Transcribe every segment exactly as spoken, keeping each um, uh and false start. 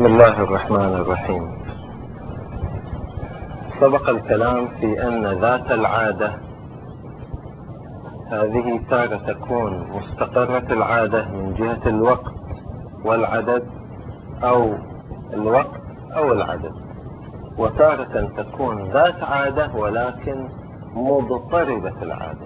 بسم الله الرحمن الرحيم. سبق الكلام في أن ذات العادة هذه تارة تكون مستقرة العادة من جهة الوقت والعدد أو الوقت أو العدد، وتارة تكون ذات عادة ولكن مضطربة العادة.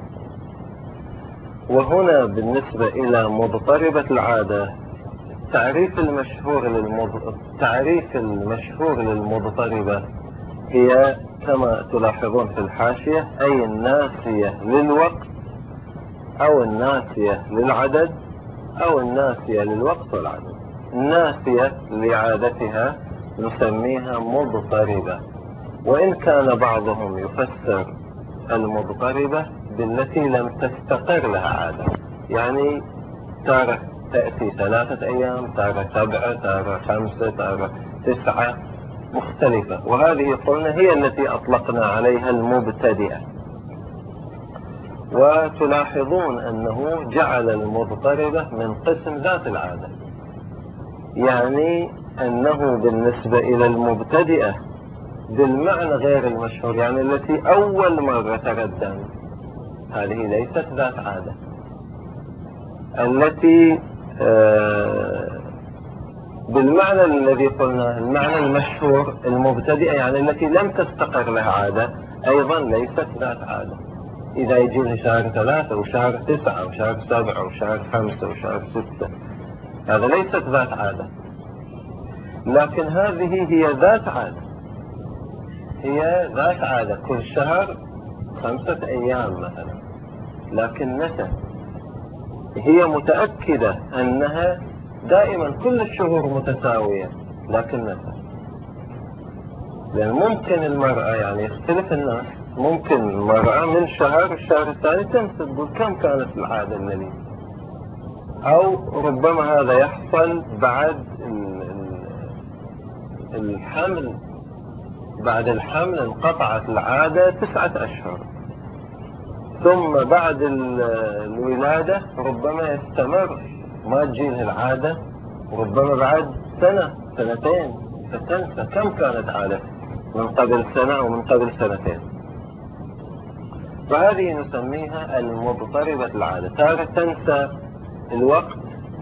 وهنا بالنسبة إلى مضطربة العادة التعريف المشهور للمض... التعريف المشهور للمضطربة هي كما تلاحظون في الحاشية، أي الناسية للوقت أو الناسية للعدد أو الناسية للوقت والعدد. الناسية لعادتها نسميها مضطربة، وإن كان بعضهم يفسر المضطربة بالتي لم تستقر لها عادة، يعني تارة تأتي ثلاثة أيام، تارة سبعة، تارة خمسة، تارة تسعة، مختلفة. وهذه قلنا هي التي أطلقنا عليها المبتدئة. وتلاحظون أنه جعل المضطربة من قسم ذات العادة، يعني أنه بالنسبة إلى المبتدئة بالمعنى غير المشهور، يعني التي أول مرة تردم، هذه ليست ذات عادة. التي آه بالمعنى الذي قلنا المعنى المشهور المبتدئة، يعني التي لم تستقر لها عادة، أيضا ليست ذات عادة. إذا يجي لي شهر ثلاثة وشهر تسعة وشهر سبعة وشهر خمسة وشهر ستة، هذا ليست ذات عادة. لكن هذه هي ذات عادة، هي ذات عادة كل شهر خمسة أيام مثلا، لكن متى؟ هي متأكدة أنها دائما كل الشهور متساوية، لكن متى؟ لأن ممكن المرأة، يعني يختلف الناس، ممكن المرأة من شهر الشهر الثاني تنسى تقول كم كانت العادة الذي، أو ربما هذا يحصل بعد الحمل. بعد الحمل انقطعت العادة تسعة أشهر، ثم بعد الولادة ربما يستمر ما تجيله العادة، وربما بعد سنة سنتين فتنسى كم كانت عادة من قبل سنة أو من قبل سنتين. فهذه نسميها المضطربة العادة. تارة تنسى الوقت،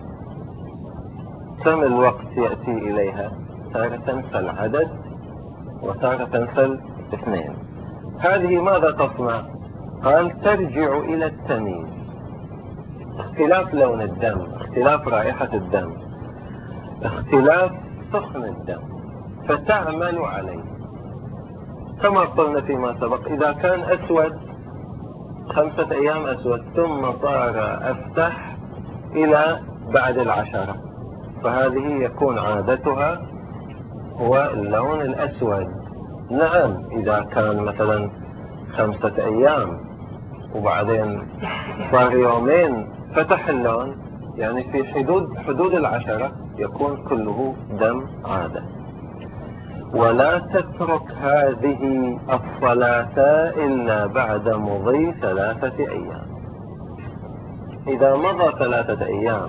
كم الوقت يأتي إليها، تارة تنسى العدد، وتارة تنسى الاثنين. هذه ماذا تصنع؟ قال ترجع إلى التمييز، اختلاف لون الدم، اختلاف رائحة الدم، اختلاف سخن الدم، فتعمل عليه. كما قلنا فيما سبق، إذا كان أسود خمسة أيام أسود ثم صار أفتح إلى بعد العشرة، فهذه يكون عادتها هو اللون الأسود. نعم إذا كان مثلا خمسة أيام وبعدين صار يومين فتح اللون، يعني في حدود حدود العشرة يكون كله دم عادة. ولا تترك هذه الصلاة إلا بعد مضي ثلاثة أيام. إذا مضى ثلاثة أيام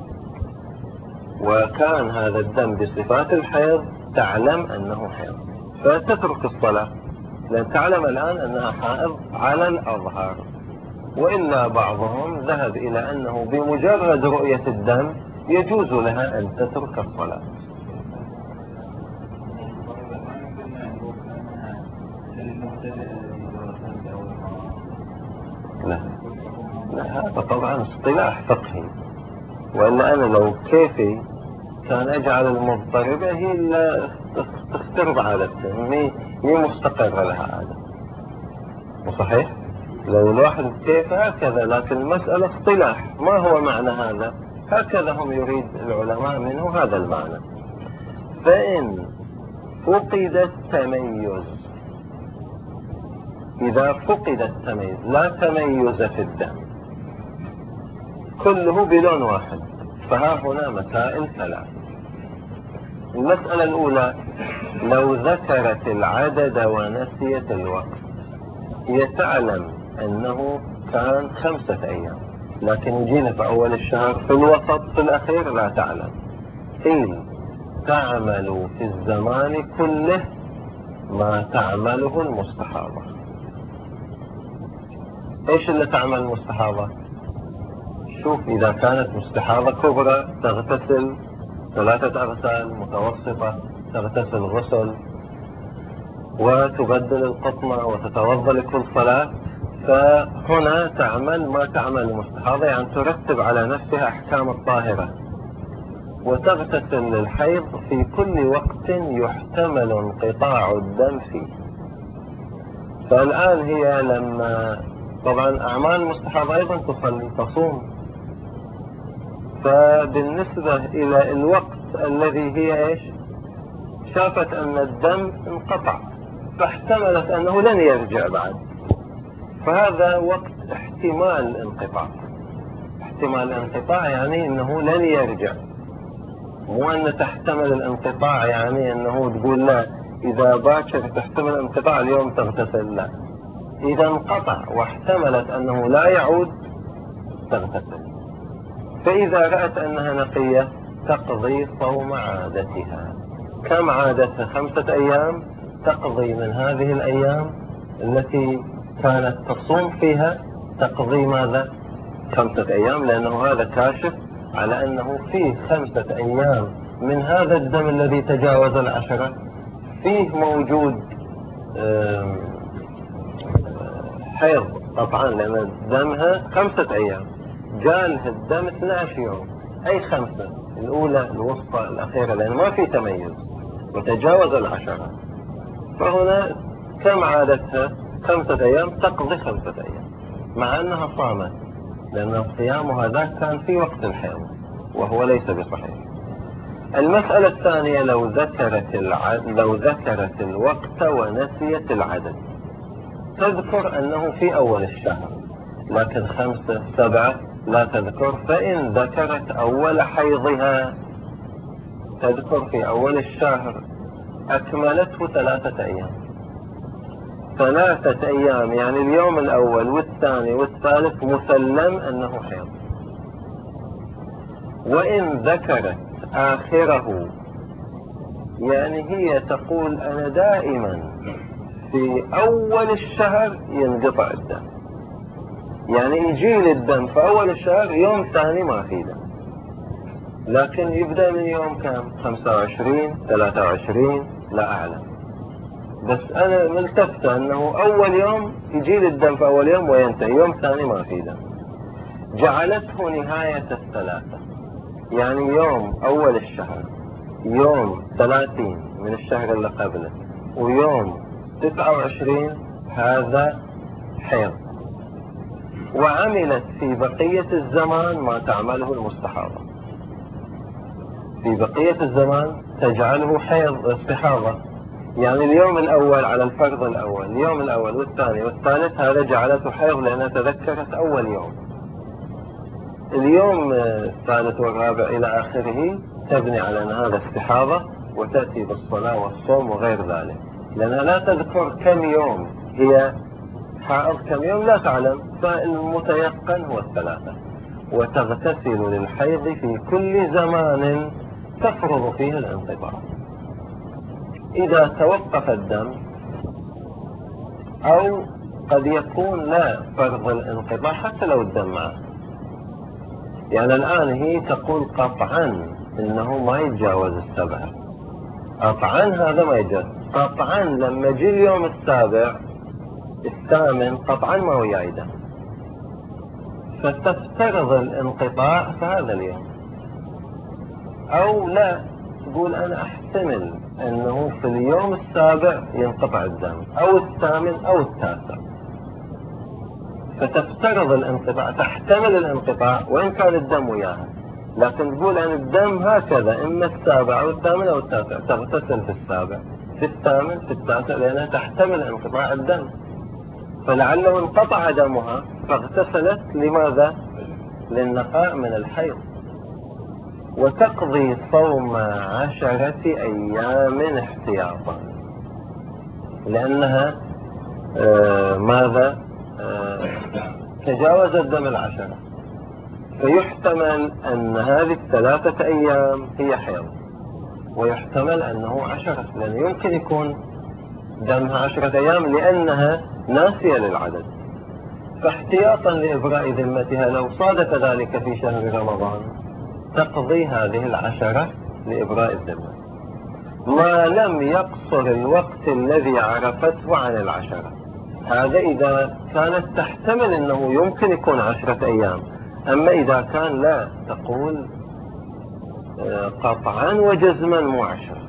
وكان هذا الدم بصفات الحيض، تعلم أنه حيض فتترك الصلاة، لأن تعلم الآن أنها حائض على الأظهر. وإلا بعضهم ذهب إلى أنه بمجرد رؤية الدم يجوز لها أن تترك الصلاة. لا لا، هذا طبعا اصطلاح فقهي، وإلا أنا لو كيفي كان أجعل المضطربة هي اللي تخترب عادتها، مي مستقرة لها عادة، وصحيح لو الواحد كيف هكذا. لكن المسألة اصطلاح، ما هو معنى هذا؟ هكذا هم يريد العلماء منه هذا المعنى. فإن فقد التميز، إذا فقد التميز، لا تميز في الدم، كله بلون واحد، فها هنا مسائل ثلاث. المسألة الأولى، لو ذكرت العدد ونسيت الوقت، هي تعلم أنه كان خمسة أيام، لكن يجينا في أول الشهر، في الوسط، في الأخير لا تعلم. قيل تعمل في الزمان كله ما تعمله المستحاضة. ايش اللي تعمل المستحاضة؟ شوف، اذا كانت مستحاضة كبرى تغتسل ثلاثة اغسال، متوسطة تغتسل غسل وتبدل القطنة وتتوضا لكل صلاة، فهنا تعمل ما تعمل المستحاضة، يعني ترتب على نفسها احكام الطاهرة، وتغتسل للحيض في كل وقت يحتمل انقطاع الدم فيه. فالآن هي لما طبعا أعمال المستحاضة أيضا تصلي تصوم، فبالنسبة إلى الوقت الذي هي إيش شافت أن الدم انقطع، فاحتملت أنه لن يرجع بعد، فهذا وقت احتمال انقطاع. احتمال انقطاع يعني أنه لن يرجع، مو أن تحتمل الانقطاع يعني أنه تقول لا إذا باكر تحتمل انقطاع اليوم تغتسل، لا، إذا انقطع واحتملت أنه لا يعود تغتسل. فإذا رأت أنها نقية تقضي صوم عادتها. كم عادتها؟ خمسة أيام، تقضي من هذه الأيام التي كانت تصوم فيها تقضي ماذا؟ خمسة أيام، لأنه هذا كاشف على أنه فيه خمسة أيام من هذا الدم الذي تجاوز العشرة فيه موجود حيض قطعا، لأن دمها خمسة أيام، جاله الدم اثني عشر يوم، أي خمسة، الأولى الوسطى الأخيرة، لأن ما في تميز وتجاوز العشرة. فهنا كم عادتها؟ خمسة أيام، تقضي خمسة أيام مع أنها صامت، لأن الصيام هذا كان في وقت الحيض وهو ليس بصحيح. المسألة الثانية، لو ذكرت العد... لو ذكرت الوقت ونسيت العدد، تذكر أنه في أول الشهر، لكن خمسة سبعة لا تذكر. فإن ذكرت أول حيضها تذكر في أول الشهر، أكملته ثلاثة أيام. ثلاثة أيام يعني اليوم الأول والثاني والثالث مسلم أنه حيض. وإن ذكرت آخره، يعني هي تقول أنا دائما في أول الشهر ينقطع الدم، يعني يجي الدم في أول الشهر، يوم ثاني ما في دم، لكن يبدأ من يوم كام؟ خمسة وعشرين ثلاثة وعشرين لا أعلم، بس أنا ملتفتة أنه أول يوم يجي الدم في أول يوم وينتهي، يوم ثاني ما في دم. جعلته نهاية الثلاثة، يعني يوم أول الشهر، يوم ثلاثين من الشهر اللي قبله، ويوم تسعة وعشرين هذا حيض، وعملت في بقية الزمان ما تعمله المستحاضة. في بقية الزمان تجعله حيض استحاضة، يعني اليوم الأول على الفرض الأول، اليوم الأول والثاني والثالث هذا جعلته حيض لأنها تذكرت أول يوم. اليوم الثالث والرابع إلى آخره تبني على أن هذا استحاضة، وتأتي بالصلاة والصوم وغير ذلك، لأنها لا تذكر كم يوم هي حائض، كم يوم لا تعلم، فالمتيقن هو الثلاثة. وتغتسل للحيض في كل زمان تفرض فيه الانقطاع. إذا توقف الدم، أو قد يكون لا فرض الانقطاع حتى لو الدم معه، يعني الآن هي تقول قطعا إنه ما يتجاوز السبعة، قطعا هذا ما يتجاوز، قطعا لما جي اليوم السابع الثامن قطعا ما هو يعيده، فتفترض الانقطاع في هذا اليوم. أو لا تقول أنا أحتمل أنه في اليوم السابع ينقطع الدم، أو الثامن أو التاسع، فتفترض الانقطاع، تحتمل الانقطاع وإن كان الدم وياها، لكن تقول أن الدم هكذا إما السابع أو الثامن أو التاسع، تغتسل في السابع في الثامن في التاسع، لأنها تحتمل انقطاع الدم. فلعله انقطع دمها فاغتسلت، لماذا؟ للنقاء من الحيض. وتقضي صوم عشرة أيام احتياطا، لأنها آه ماذا؟ آه تجاوز الدم العشرة، فيحتمل أن هذه الثلاثة أيام هي حيض، ويحتمل أنه عشرة، لأن يمكن يكون دمها عشرة أيام لأنها ناسية للعدد، فاحتياطا لإبراء ذمتها لو صادف ذلك في شهر رمضان تقضي هذه العشرة لإبراء الذمة، ما لم يقصر الوقت الذي عرفته عن العشرة. هذا إذا كانت تحتمل أنه يمكن يكون عشرة أيام. أما إذا كان لا، تقول قطعا وجزما مو عشرة،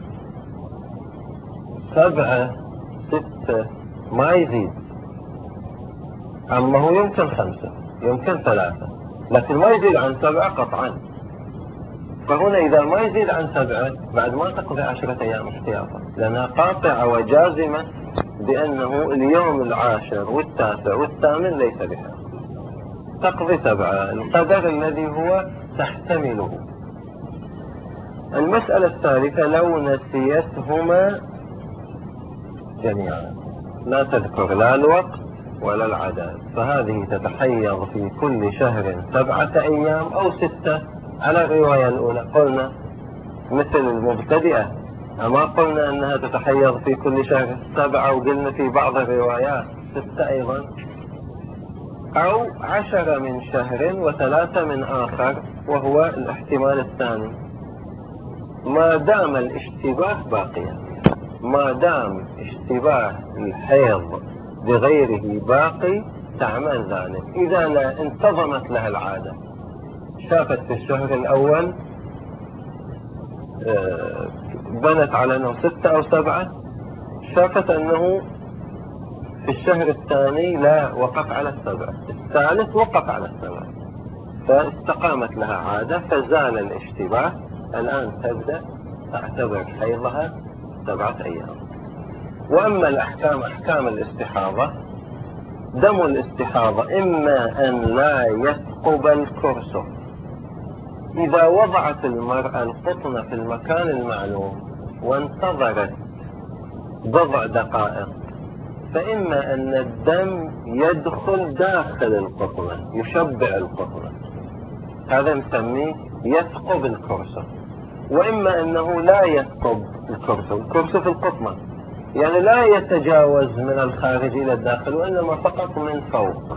سبعة ستة ما يزيد. أما هو يمكن خمسة، يمكن ثلاثة، لكن ما يزيد عن سبعة قطعا. فهنا إذا ما يزيد عن سبعة بعد ما تقضي عشرة أيام احتياطا، لأنها قاطعة وجازمة بأنه اليوم العاشر والتاسع والثامن ليس بها، تقضي سبعة القدر الذي هو تحتمله. المسألة الثالثة لو نسيتهما جميعا، لا تذكر لا الوقت ولا العدد، فهذه تتحيض في كل شهر سبعة أيام أو ستة على الرواية الأولى. قلنا مثل المبتدئة، أما قلنا أنها تتحيض في كل شهر سبعة، وقلنا في بعض الروايات ستة أيضا، أو عشرة من شهر وثلاثة من آخر، وهو الاحتمال الثاني، ما دام الاشتباه باقيا. ما دام اشتباه الحيض بغيره باقي تعمل ذلك. إذا لا انتظمت لها العادة، شافت في الشهر الأول بنت على أنه ستة أو سبعة، شافت أنه في الشهر الثاني لا، وقف على السبعة، الثالث وقف على السبعة، فاستقامت لها عادة فزال الاشتباه. الآن تبدأ تعتبر حيضها سبعة أيام. وأما الأحكام أحكام الاستحاضة، دم الاستحاضة إما أن لا يثقب الكرسف، إذا وضعت المرأة القطن في المكان المعلوم وانتظرت بضع دقائق، فإما أن الدم يدخل داخل القطنة يشبع القطنة، هذا نسميه يثقب الكرسف. وإما أنه لا يثقب الكرسف، الكرسف القطنة يعني لا يتجاوز من الخارج إلى الداخل، وإنما فقط من فوق.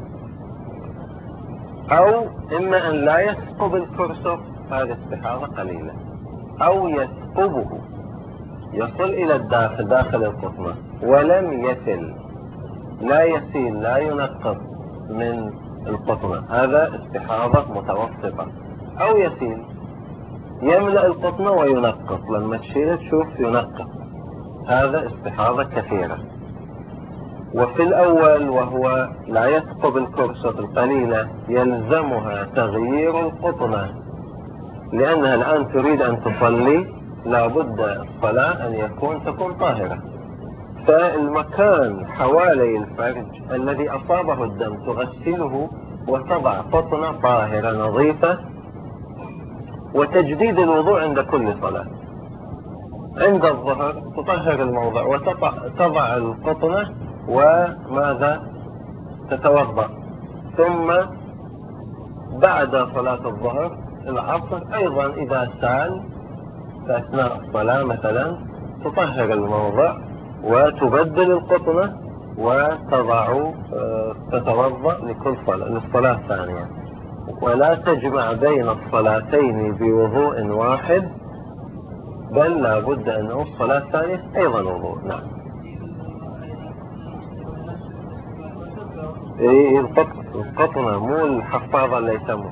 أو إما أن لا يثقب الكرسف، هذه استحاضة قليلة، أو يثقبه يصل إلى الداخل داخل القطنة ولم يسل، لا يسيل لا ينقص من القطنة، هذا استحاضة متوسطة. أو يسيل يملأ القطنة وينقص، لما تشيل تشوف ينقص، هذا استحاضة كثيرة. وفي الأول وهو لا يثقب الكرسف القليلة يلزمها تغيير القطنة، لأنها الآن تريد أن تصلي، لابد الصلاة أن يكون تكون طاهرة، فالمكان حوالي الفرج الذي أصابه الدم تغسله وتضع قطنة طاهرة نظيفة، وتجديد الوضوء عند كل صلاة. عند الظهر تطهر الموضع وتضع القطنة وماذا تتوضأ، ثم بعد صلاة الظهر العصر أيضا إذا سال في أثناء الصلاة مثلا تطهر الموضع وتبدل القطنة وتضع تتوضأ لكل صلاة للصلاة الثانية، ولا تجمع بين الصلاتين بوضوء واحد، بل لا بد أنه الصلاة الثانية أيضا وضوء. نعم. إيه القطنة مو الحفاظة اللي يسموه،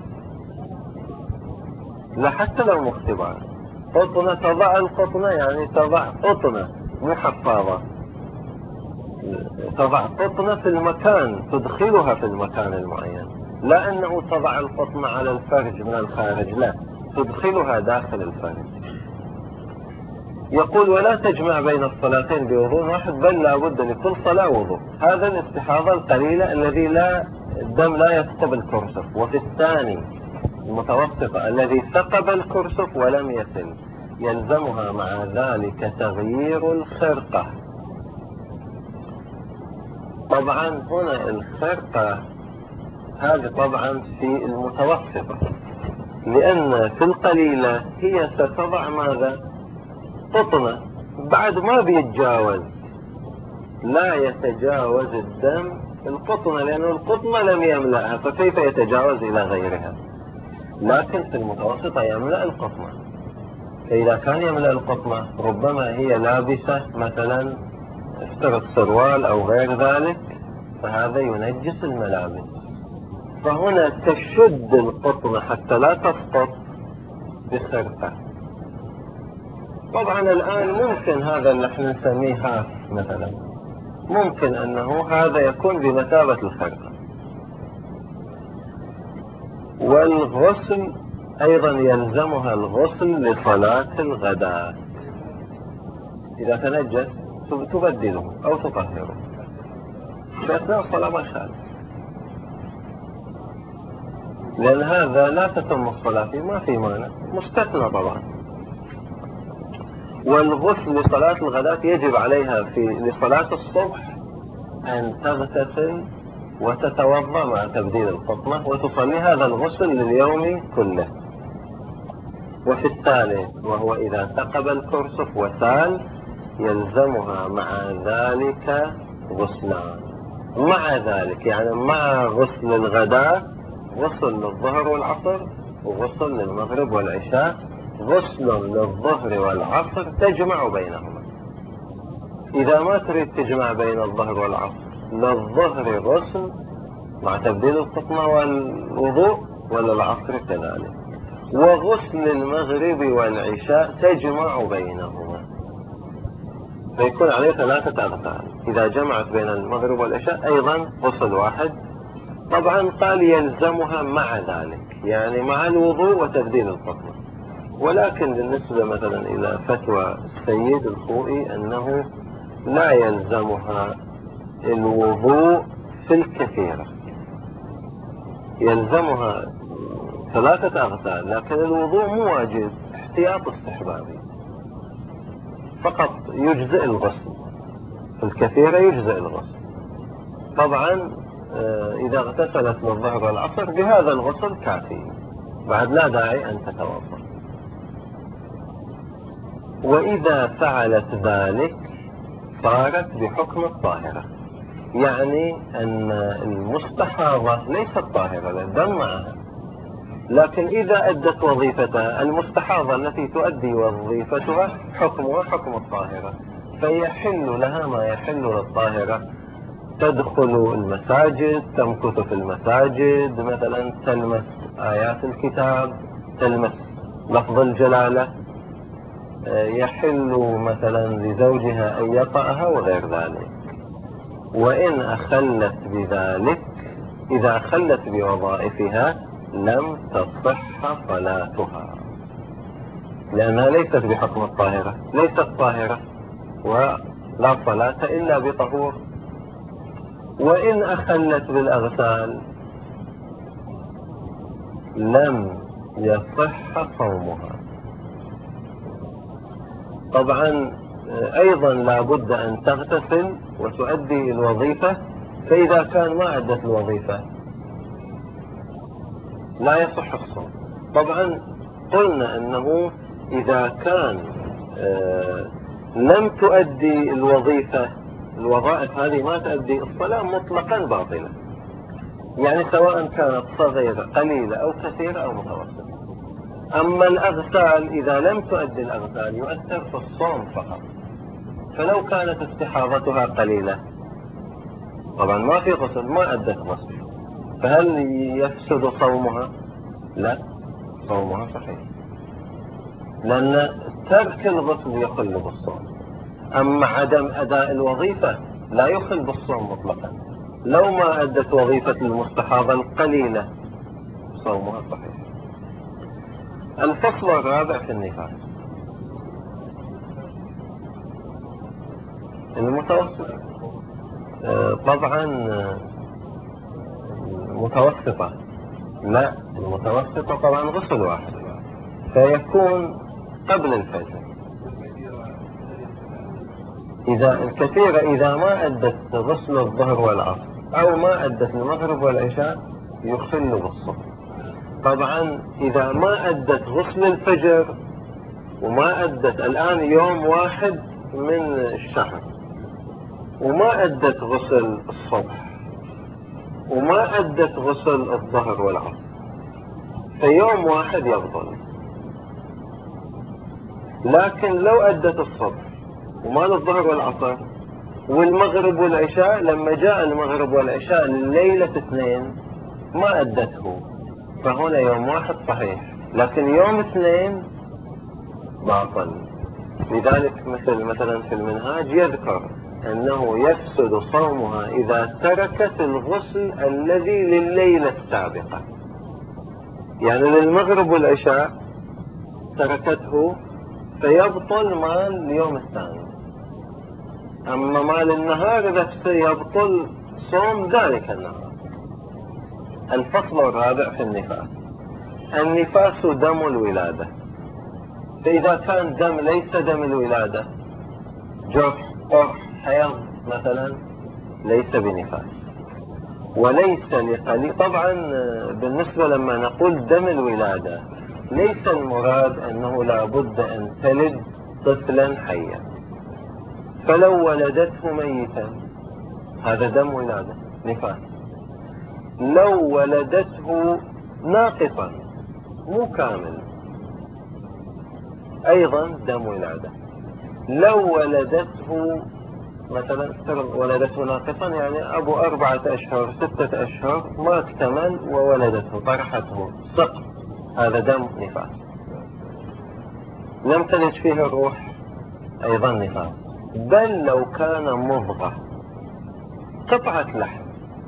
لا حتى لو مختبار قطنة، تضع القطنة يعني تضع قطنة مو حفاظة، تضع قطنة في المكان تدخلها في المكان المعين، لا أنه تضع القطنة على الفرج من الخارج، لا، تدخلها داخل الفرج. يقول ولا تجمع بين الصلاتين بوضوء واحد، بل لا بد لكل صلاة وضوء. هذا الاستحاضة القليلة الذي لا الدم لا يثقب الكرسف. وفي الثاني المتوسطة الذي ثقب الكرسف ولم يسل يلزمها مع ذلك تغيير الخرقة. طبعا هنا الخرقة هذه طبعا في المتوسطة، لأن في القليلة هي ستضع ماذا؟ قطنة بعد ما بيتجاوز، لا يتجاوز الدم القطنة، لأن القطنة لم يملأها، فكيف يتجاوز إلى غيرها؟ لكن في المتوسطة يملأ القطنة. فإذا كان يملأ القطنة ربما هي لابسة مثلا افترض سروال أو غير ذلك، فهذا ينجس الملابس، فهنا تشد القطنة حتى لا تسقط بخرقة. طبعا الآن ممكن هذا اللي احنا نسميه هاف مثلا، ممكن أنه هذا يكون بمثابة الخرقة. والغسل أيضا يلزمها الغسل لصلاة الغداء، إذا تنجس تبدله أو تطهره في أثناء الصلاة ما شاء الله، لأن هذا لا تتم الصلاة فيه، ما في مانع، مستثنى طبعا. والغسل لصلاة الغداء يجب عليها في لصلاة الصبح أن تغتسل وتتوضأ مع تبديل القطنة وتصلي هذا الغسل لليوم كله. وفي الثالث وهو إذا ثقب الكرسف وسال يلزمها مع ذلك غسلان، مع ذلك يعني مع غسل الغداء غسل للظهر والعصر وغسل للمغرب والعشاء، غسل للظهر والعصر تجمع بينهما. إذا ما تريد تجمع بين الظهر والعصر، للظهر غسل مع تبديل القطنة والوضوء وللعصر كذلك، وغسل المغرب والعشاء تجمع بينهما، فيكون عليه ثلاثة أغسال. إذا جمعت بين المغرب والعشاء أيضا غسل واحد. طبعا قال يلزمها مع ذلك، يعني مع الوضوء وتبديل القطنة. ولكن بالنسبة مثلا إلى فتوى السيد الخوئي أنه لا يلزمها الوضوء في الكثيرة، يلزمها ثلاثة أغسال، لكن الوضوء مو واجب، احتياط استحبابي فقط، يجزئ الغسل في الكثيرة، يجزئ الغسل. طبعا إذا اغتسلت للظهر والعصر بهذا الغسل كافي، بعد لا داعي أن تتوضأ. وإذا فعلت ذلك صارت بحكم الطاهرة، يعني أن المستحاضة ليست طاهرة، لا دم معها، لكن إذا أدت وظيفتها المستحاضة التي تؤدي وظيفتها حكمها حكم الطاهرة، فيحل لها ما يحل للطاهرة، تدخل المساجد، تمكث في المساجد، مثلا تلمس آيات الكتاب، تلمس لفظ الجلالة، يحل مثلا لزوجها أن يطأها وغير ذلك. وإن أخلت بذلك، إذا أخلت بوظائفها لم تصح صلاتها، لأنها ليست بحكم الطاهرة، ليست طاهرة ولا صلاة إلا بطهور. وإن أخلت بالأغسال لم يصح صومها. طبعا أيضا لا بد أن تغتسل وتؤدي الوظيفة، فإذا كان ما أدت الوظيفة لا يصح الصوم. طبعا قلنا أنه إذا كان لم تؤدي الوظيفة، الوظائف هذه ما تؤدي، الصلاة مطلقا باطلة، يعني سواء كانت صغيرة قليلة أو كثيرة أو متوسطة. أما الأغسال إذا لم تؤدي الأغسال يؤثر في الصوم فقط، فلو كانت استحاضتها قليلة طبعا ما في غسل، ما أدت غسل، فهل يفسد صومها؟ لا، صومها صحيح، لأن ترك الغسل يخل بالصوم. أما عدم أداء الوظيفة لا يخل بالصوم مطلقا، لو ما أدت وظيفة المستحاضة القليلة صومها صحيح. الفصل الرابع في النفاس. المتوسط طبعا متوسطة، لا المتوسطة طبعا غسل واحد، فيكون قبل الفجر. إذا الكثيرة إذا ما أدت غسل الظهر والعصر أو ما أدت المغرب والعشاء يخل بالصبح. طبعا إذا ما أدت غسل الفجر وما أدت الآن يوم واحد من الشهر وما أدت غسل الصبح وما أدت غسل الظهر والعصر، فيوم واحد يبطل. لكن لو أدت الصبح ومال الظهر والعصر والمغرب والعشاء، لما جاء المغرب والعشاء لليلة اثنين ما أدته، فهنا يوم واحد صحيح، لكن يوم اثنين باطل. لذلك مثل مثلا في المنهاج يذكر أنه يفسد صومها إذا تركت الغسل الذي لليلة السابقة، يعني للمغرب والعشاء تركته فيبطل مال اليوم الثاني. أما مال النهار نفسه يبطل صوم ذلك النهار. الفصل الرابع في النفاس. النفاس دم الولادة، فإذا كان دم ليس دم الولادة، جرح، قرح، حيض مثلا، ليس بنفاس. وليس لقليل، طبعا بالنسبة لما نقول دم الولادة ليس المراد أنه لا بد أن تلد طفلا حيا، فلو ولدته ميتا هذا دم ولادة نفاس. لو ولدته ناقصا مو كامل أيضا دم ولادة. لو ولدته مثلا ولدته ناقصا، يعني أبو أربعة أشهر ستة أشهر ما اكتمل وولدته طرحته سقط، هذا دم نفاس. لم تلد فيه الروح أيضا نفاس. بل لو كان مضغة قطعة لحم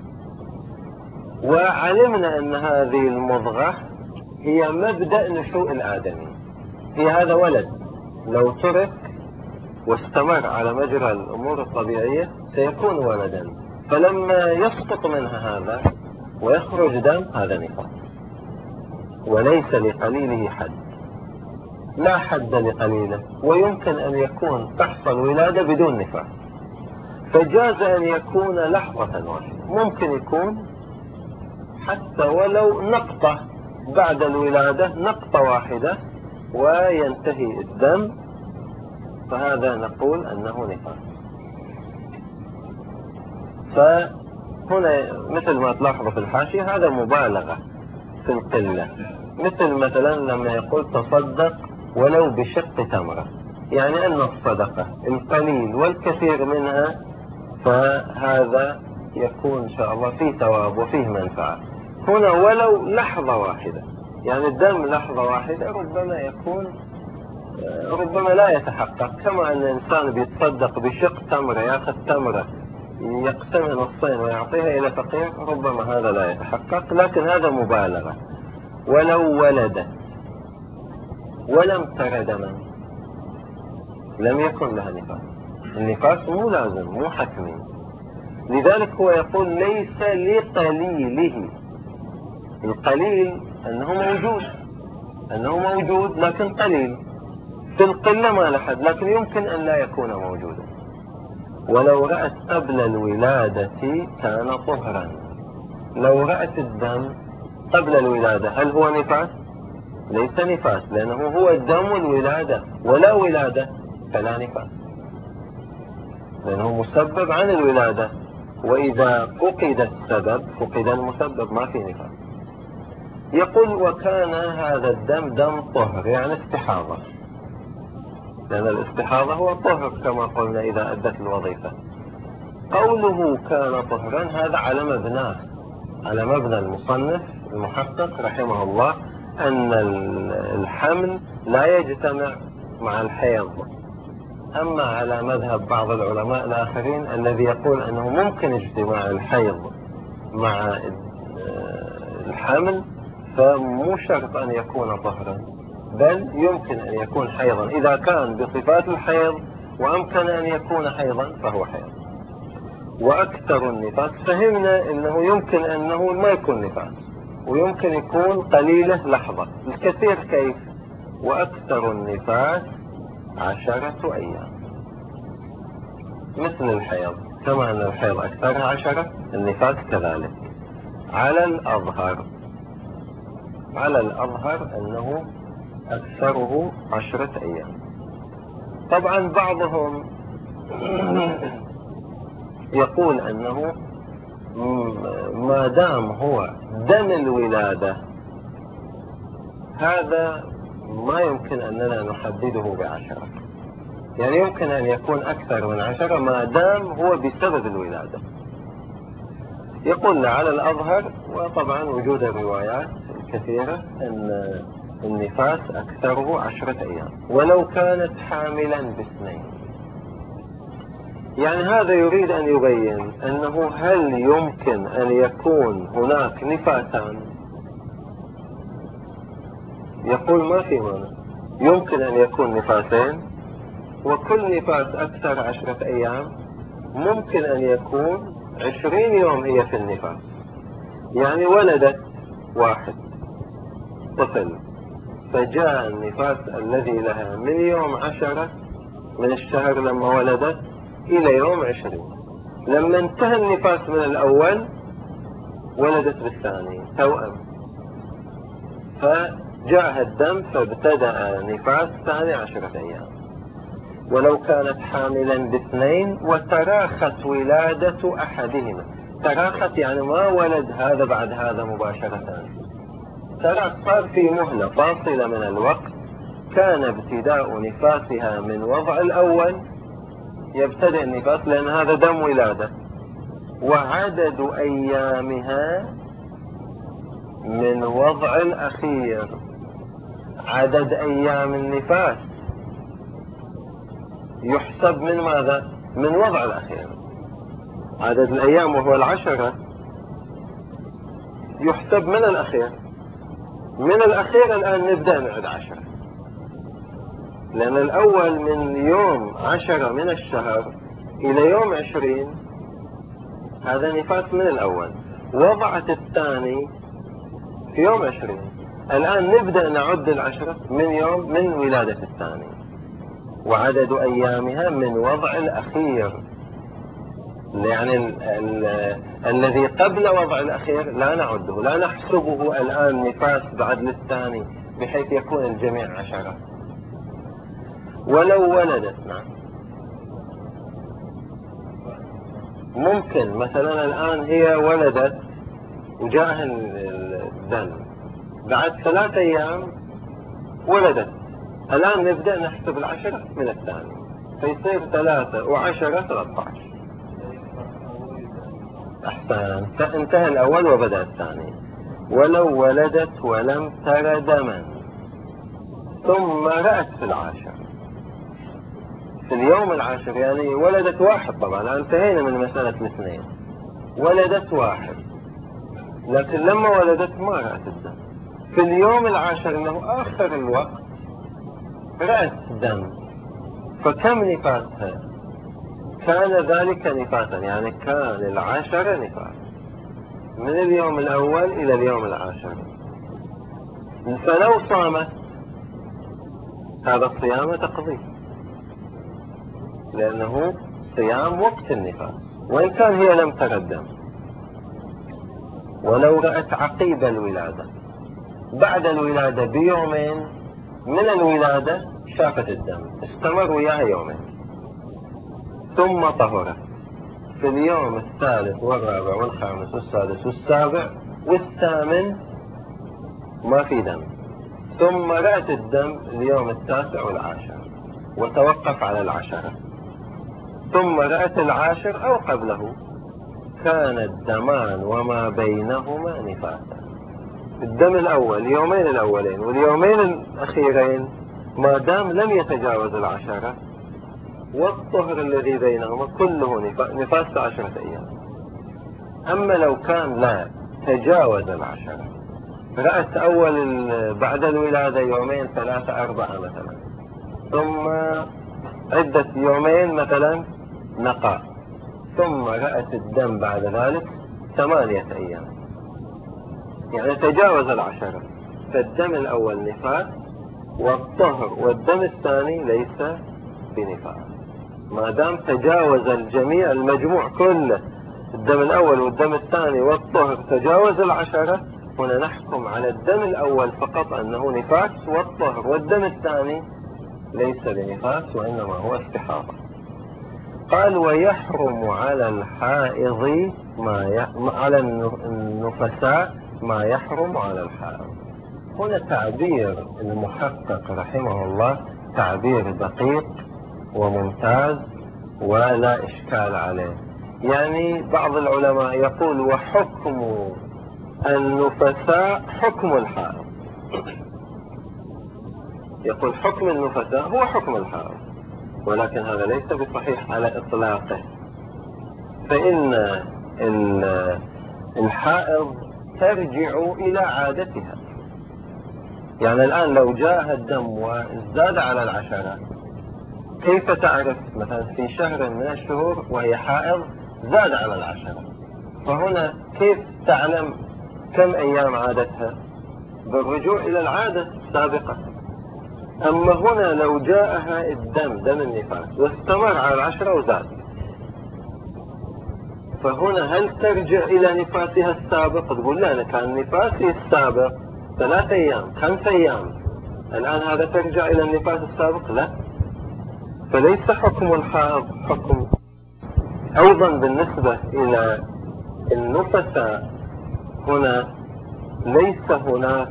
وعلمنا أن هذه المضغة هي مبدأ نشوء الآدمي، هي هذا ولد لو ترك واستمر على مجرى الأمور الطبيعية سيكون ولدا، فلما يسقط منها هذا ويخرج دم هذا نفاس. وليس لقليله حد، لا حد لقليله، ويمكن أن يكون تحصل ولادة بدون نفاس، فجاز أن يكون لحظة واحدة، ممكن يكون حتى ولو نقطة بعد الولادة، نقطة واحدة وينتهي الدم، فهذا نقول أنه نفاس. فهنا مثل ما تلاحظوا في الحاشية هذا مبالغة في القلة، مثل مثلا لما يقول تصدق ولو بشق تمرة، يعني أن الصدقة القليل والكثير منها فهذا يكون إن شاء الله فيه ثواب وفيه منفعة. هنا ولو لحظة واحدة، يعني الدم لحظة واحدة ربما يكون ربما لا يتحقق، كما أن الإنسان بيتصدق بشق تمرة، يأخذ تمرة يقسم نصين ويعطيها إلى فقير، ربما هذا لا يتحقق، لكن هذا مبالغة. ولو ولد ولم تر دما لم يكن لها نفاس. النفاس مو لازم مو حتمي، لذلك هو يقول ليس لقليله. القليل أنه موجود أنه موجود لكن قليل، في القلة ما لحد، لكن يمكن أن لا يكون موجودا. ولو رأت قبل الولادة كان طهرا. لو رأت الدم قبل الولادة هل هو نفاس؟ ليس نفاس، لأنه هو دم الولادة، ولا ولادة فلا نفاس، لأنه مسبب عن الولادة، وإذا فقد السبب فقد المسبب، ما في نفاس. يقول وكان هذا الدم دم طهر، يعني استحاضة، لأن الاستحاضة هو طهر كما قلنا إذا أدت الوظيفة. قوله كان طهرا هذا على مبناه، على مبنى المصنف المحقق رحمه الله، أن الحمل لا يجتمع مع الحيض. أما على مذهب بعض العلماء الآخرين الذي يقول أنه ممكن اجتماع الحيض مع الحمل، فمو شرط أن يكون طهرا، بل يمكن أن يكون حيضا إذا كان بصفات الحيض، وأمكن أن يكون حيضا فهو حيض. وأكثر النفاس فهمنا أنه يمكن أنه ما يكون نفاس، ويمكن يكون قليلة لحظة، الكثير كيف؟ وأكثر النفاس عشرة أيام، مثل الحيض، كما أن الحيض أكثرها عشرة النفاس كذلك. على الأظهر على الأظهر أنه أكثره عشرة أيام. طبعا بعضهم يقول أنه ما دام هو دم الولادة هذا ما يمكن أننا نحدده بعشرة، يعني يمكن أن يكون أكثر من عشرة ما دام هو بسبب الولادة. يقول على الأظهر، وطبعا وجود الروايات الكثيرة، أن النفاس أكثره عشرة أيام ولو كانت حاملا باثنين. يعني هذا يريد أن يبين أنه هل يمكن أن يكون هناك نفاسان؟ يقول ما في مانع، يمكن أن يكون نفاسين، وكل نفاس أكثر عشرة أيام ممكن أن يكون عشرين يوم هي في النفاس. يعني ولدت واحد طفل، فجاء النفاس الذي لها من يوم عشرة من الشهر لما ولدت إلى يوم عشرين. لما انتهى النفاس من الأول ولدت بالثاني توأم، فجاء الدم فابتدأ نفاس ثاني عشرة أيام. ولو كانت حاملا باثنين وتراخت ولادة أحدهما، تراخت يعني ما ولد هذا بعد هذا مباشرة، تراخ، صار في مهلة فاصلة من الوقت، كان ابتداء نفاسها من وضع الأول، يبتدئ النفاس لأن هذا دم ولادة، وعدد أيامها من وضع الأخير. عدد أيام النفاس يحسب من ماذا؟ من وضع الأخير. عدد الأيام وهو العشرة يحسب من الأخير. من الأخير الآن نبدأ نعد عشرة، لأن الأول من يوم عشرة من الشهر إلى يوم عشرين هذا نفاس من الأول، وضعت الثاني في يوم عشرين. الآن نبدأ نعد العشرة من يوم من ولادة الثاني، وعدد أيامها من وضع الأخير. يعني ال ال الذي قبل وضع الأخير لا نعده، لا نحسبه الآن نفاس بعد للثاني بحيث يكون الجميع عشرة. ولو ولدت، نعم، ممكن مثلا الآن هي ولدت وجاء الدم بعد ثلاثة أيام ولدت، الآن نبدأ نحسب العشرة من الثاني، فيصير ثلاثة وعشرة ثلاثة عشر. أحسن، فانتهى الأول وبدأ الثاني. ولو ولدت ولم تر دما ثم رأت في العاشر، في اليوم العاشر، يعني ولدت واحد، طبعا انتهينا من مسألة الاثنين، ولدت واحد، لكن لما ولدت ما رأت الدم، في اليوم العاشر انه آخر الوقت رأت دم، فكم نفاسها؟ كان ذلك نفاسا، يعني كان العاشر نفاس من اليوم الأول إلى اليوم العاشر. فلو صامت هذا الصيام تقضي، لأنه صيام وقت النفاس وإن كان هي لم تر الدم. ولو رأت عقيب الولادة، بعد الولادة بيومين من الولادة شافت الدم، استمر وياها يومين، ثم طهرت في اليوم الثالث والرابع والخامس والسادس والسابع والثامن ما في دم، ثم رأت الدم اليوم التاسع والعاشر وتوقف على العشرة، ثم رأت العاشر أو قبله، كان الدمان وما بينهما نفاسا. الدم الأول يومين الأولين واليومين الأخيرين ما دام لم يتجاوز العشرة، والطهر الذي بينهما كله نفاس عشرة أيام. أما لو كان لا تجاوز العشرة، رأت أول بعد الولادة يومين ثلاثة أربعة مثلا، ثم عدة يومين مثلا نقاء، ثم رأت الدم بعد ذلك ثمانية أيام، يعني تجاوز العشرة، فالدم الأول نفاس، والطهر والدم الثاني ليس بنفاس ما دام تجاوز الجميع، المجموع كله، الدم الأول والدم الثاني والطهر تجاوز العشرة، هنا نحكم على الدم الأول فقط أنه نفاس والطهر، والدم الثاني ليس بنفاس وإنما هو استحاضة. قال ويحرم على الحائض ما ي... على النفساء ما يحرم على الحائض. هنا تعبير المحقق رحمه الله تعبير دقيق وممتاز ولا إشكال عليه. يعني بعض العلماء يقول وحكم النفساء حكم الحائض، يقول حكم النفساء هو حكم الحائض، ولكن هذا ليس بصحيح على إطلاقه. فإن الحائض ترجع إلى عادتها. يعني الآن لو جاء الدم وازداد على العشرة، كيف تعرف مثلا في شهر من الشهور وهي حائض زاد على العشرة؟ فهنا كيف تعلم كم أيام عادتها؟ بالرجوع إلى العادة السابقة. أما هنا لو جاءها الدم دم النفاس واستمر على العشرة وزاد، فهنا هل ترجع إلى نفاسها السابق؟ تقول لا، أنا كان نفاسي السابق ثلاث أيام خمس أيام، الآن هذا ترجع إلى النفاس السابق؟ لا. فليس حكم الحائض حكم. أيضا بالنسبة إلى النفساء هنا ليس هناك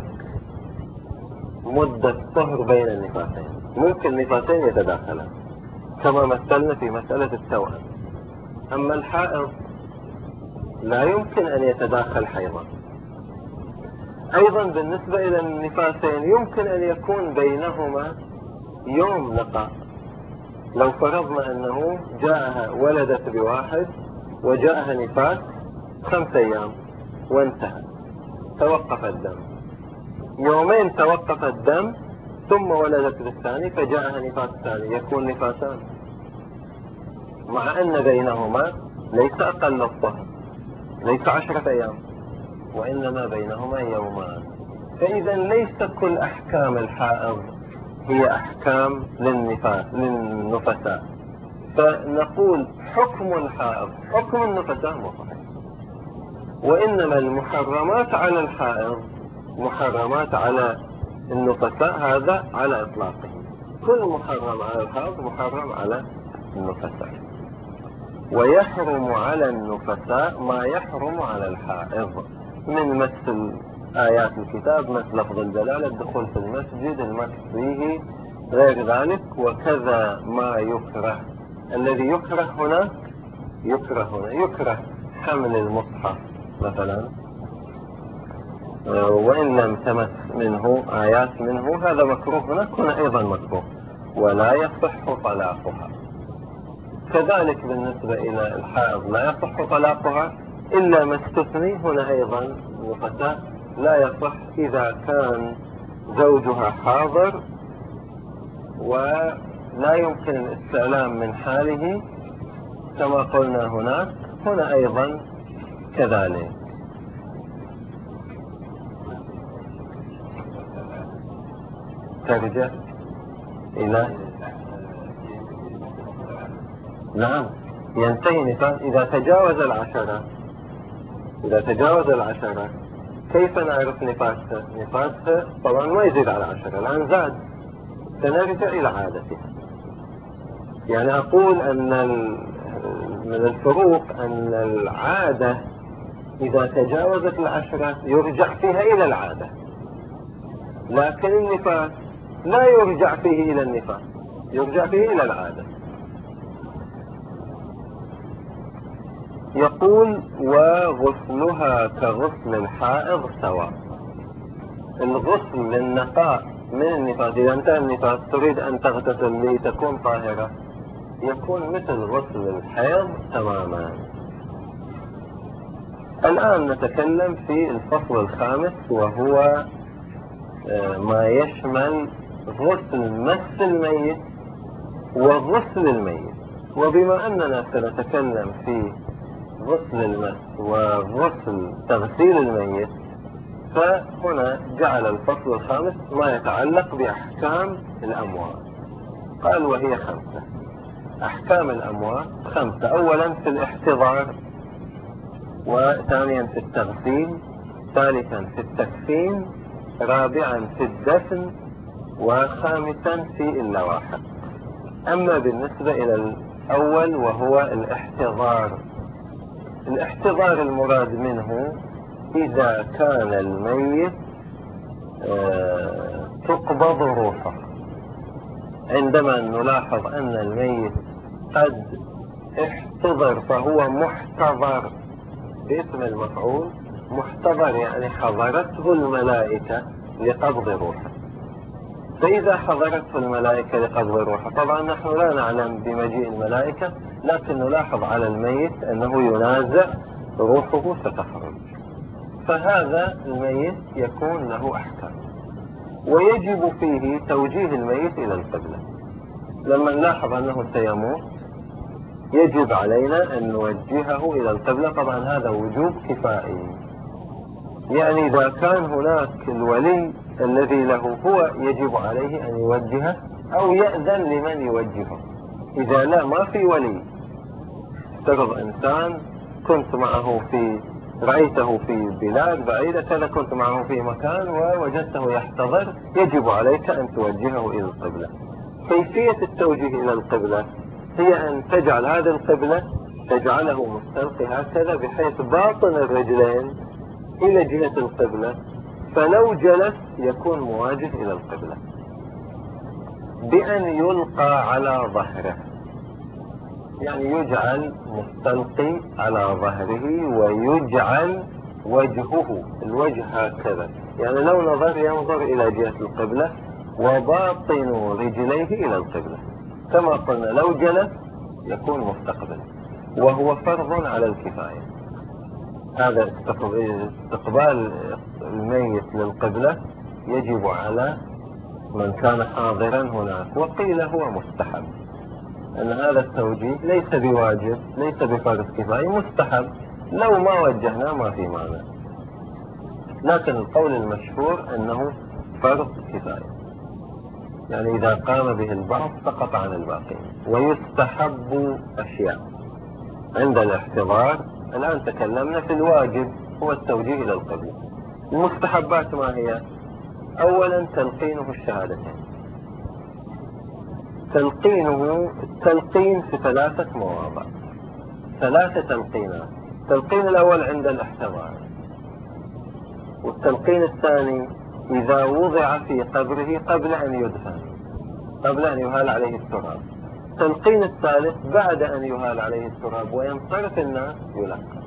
مدة طهر بين النفاسين، ممكن نفاسين يتداخلان كما مثلنا في مسألة التوأم. أما الحائض لا يمكن أن يتداخل حيضا. أيضا بالنسبة إلى النفاسين يمكن أن يكون بينهما يوم لقاء. لو فرضنا أنه جاءها ولدت بواحد وجاءها نفاس خمس أيام وانتهى، توقف الدم، يومين توقف الدم ثم ولدت بالثاني فجاءها نفاس ثاني، يكون نفاسان، مع أن بينهما ليس أقل الطهر، ليس عشرة أيام، وإنما بينهما يومان. فإذا ليس كل أحكام الحائض هي أحكام للنفاس للنفساء، فنقول حكم الحائض حكم النفساء مو صحيح. وإنما المحرمات على الحائض محرمات على النفساء، هذا على إطلاقه. كل محرم على الحائض محرم على النفساء. ويحرم على النفساء ما يحرم على الحائض من مثل آيات الكتاب، مثل لفظ الجلالة، الدخول في المسجد، المكث فيه، غير ذلك. وكذا ما يكره، الذي يكره هنا يكره هنا يكره حمل المصحف مثلا، وإن لم تمس منه آيات منه هذا مكروه هناك، هنا أيضا مكروه ولا يصح طلاقها. كذلك بالنسبة إلى الحائض لا يصح طلاقها إلا ما استثني. هنا أيضا النفساء لا يصح إذا كان زوجها حاضر ولا يمكن الاستعلام من حاله كما قلنا هناك، هنا أيضا كذلك. ترجع إلى نعم ينتهي نفاس إذا تجاوز العشرة. إذا تجاوز العشرة كيف نعرف نفاسها؟ نفاسها طبعا ما يزيد على عشرة، الآن زاد، سنرجع إلى عادتها. يعني أقول أن من الفروق أن العادة إذا تجاوزت العشرة يرجع فيها إلى العادة، لكن النفاس لا يرجع فيه إلى النفاس، يرجع فيه إلى العادة. يقول وغسلها كغسل الحائض سواء. الغسل للنقاء من النفاس، إذا انتهى النفاس تريد أن تغتسل لتكون طاهرة، يكون مثل غسل الحيض تماما. الآن نتكلم في الفصل الخامس، وهو ما يشمل غسل مس الميت وغسل الميت. وبما أننا سنتكلم في غسل المس وغسل تغسيل الميت، فهنا جعل الفصل الخامس ما يتعلق بأحكام الأموات. قال وهي خمسة. أحكام الأموات خمسة: أولا في الاحتضار، وثانيا في التغسيل، ثالثا في التكفين، رابعا في الدفن، وخامسا في اللواحق. أما بالنسبة إلى الأول وهو الاحتضار، الاحتضار المراد منه إذا كان الميت آه تقبض روحه. عندما نلاحظ أن الميت قد احتضر فهو محتضر باسم المفعول. محتضر يعني حضرته الملائكة لقبض روحه. فإذا حضرته الملائكة لقبض روحه، طبعا نحن لا نعلم بمجيء الملائكة، لكن نلاحظ على الميت أنه ينازع روحه ستخرج، فهذا الميت يكون له أحكام، ويجب فيه توجيه الميت إلى القبلة. لما نلاحظ أنه سيموت يجب علينا أن نوجهه إلى القبلة. طبعا هذا وجوب كفائي، يعني إذا كان هناك الولي الذي له هو يجب عليه أن يوجهه أو يأذن لمن يوجهه. إذا لا ما في ولي، افترض إنسان كنت معه في رأيته في بلاد بعيدة كذا، كنت معه في مكان ووجدته يحتضر، يجب عليك أن توجهه إلى القبلة. كيفية التوجيه إلى القبلة هي أن تجعل هذه القبلة تجعله مستلقي هكذا بحيث باطن الرجلين إلى جهة القبلة، فلو جلس يكون مواجه إلى القبلة، بأن يلقى على ظهره، يعني يجعل مستلقي على ظهره ويجعل وجهه الوجه هكذا، يعني لو نظر ينظر إلى جهة القبلة وباطن رجليه إلى القبلة. كما قلنا لو جلس يكون مستقبل، وهو فرض على الكفاية. هذا استقبال الميت للقبلة يجب على من كان حاضرا هناك، وقيل هو مستحب، أن هذا التوجيه ليس بواجب ليس بفرض كفاية، مستحب، لو ما وجهنا ما في معنى، لكن القول المشهور أنه فرض كفاية، يعني إذا قام به البعض سقط عن الباقين. ويستحب أشياء عند الاحتضار. الآن تكلمنا في الواجب هو التوجيه إلى القبلة. المستحبات ما هي؟ أولا تلقينه الشهادتين. تلقينه التلقين في ثلاثة مواضع، ثلاثة تلقينات. التلقين الأول عند الاحتضار، والتلقين الثاني إذا وضع في قبره قبل أن يدفن، قبل أن يهال عليه التراب. التلقين الثالث بعد أن يهال عليه التراب وينصرف الناس يلقى.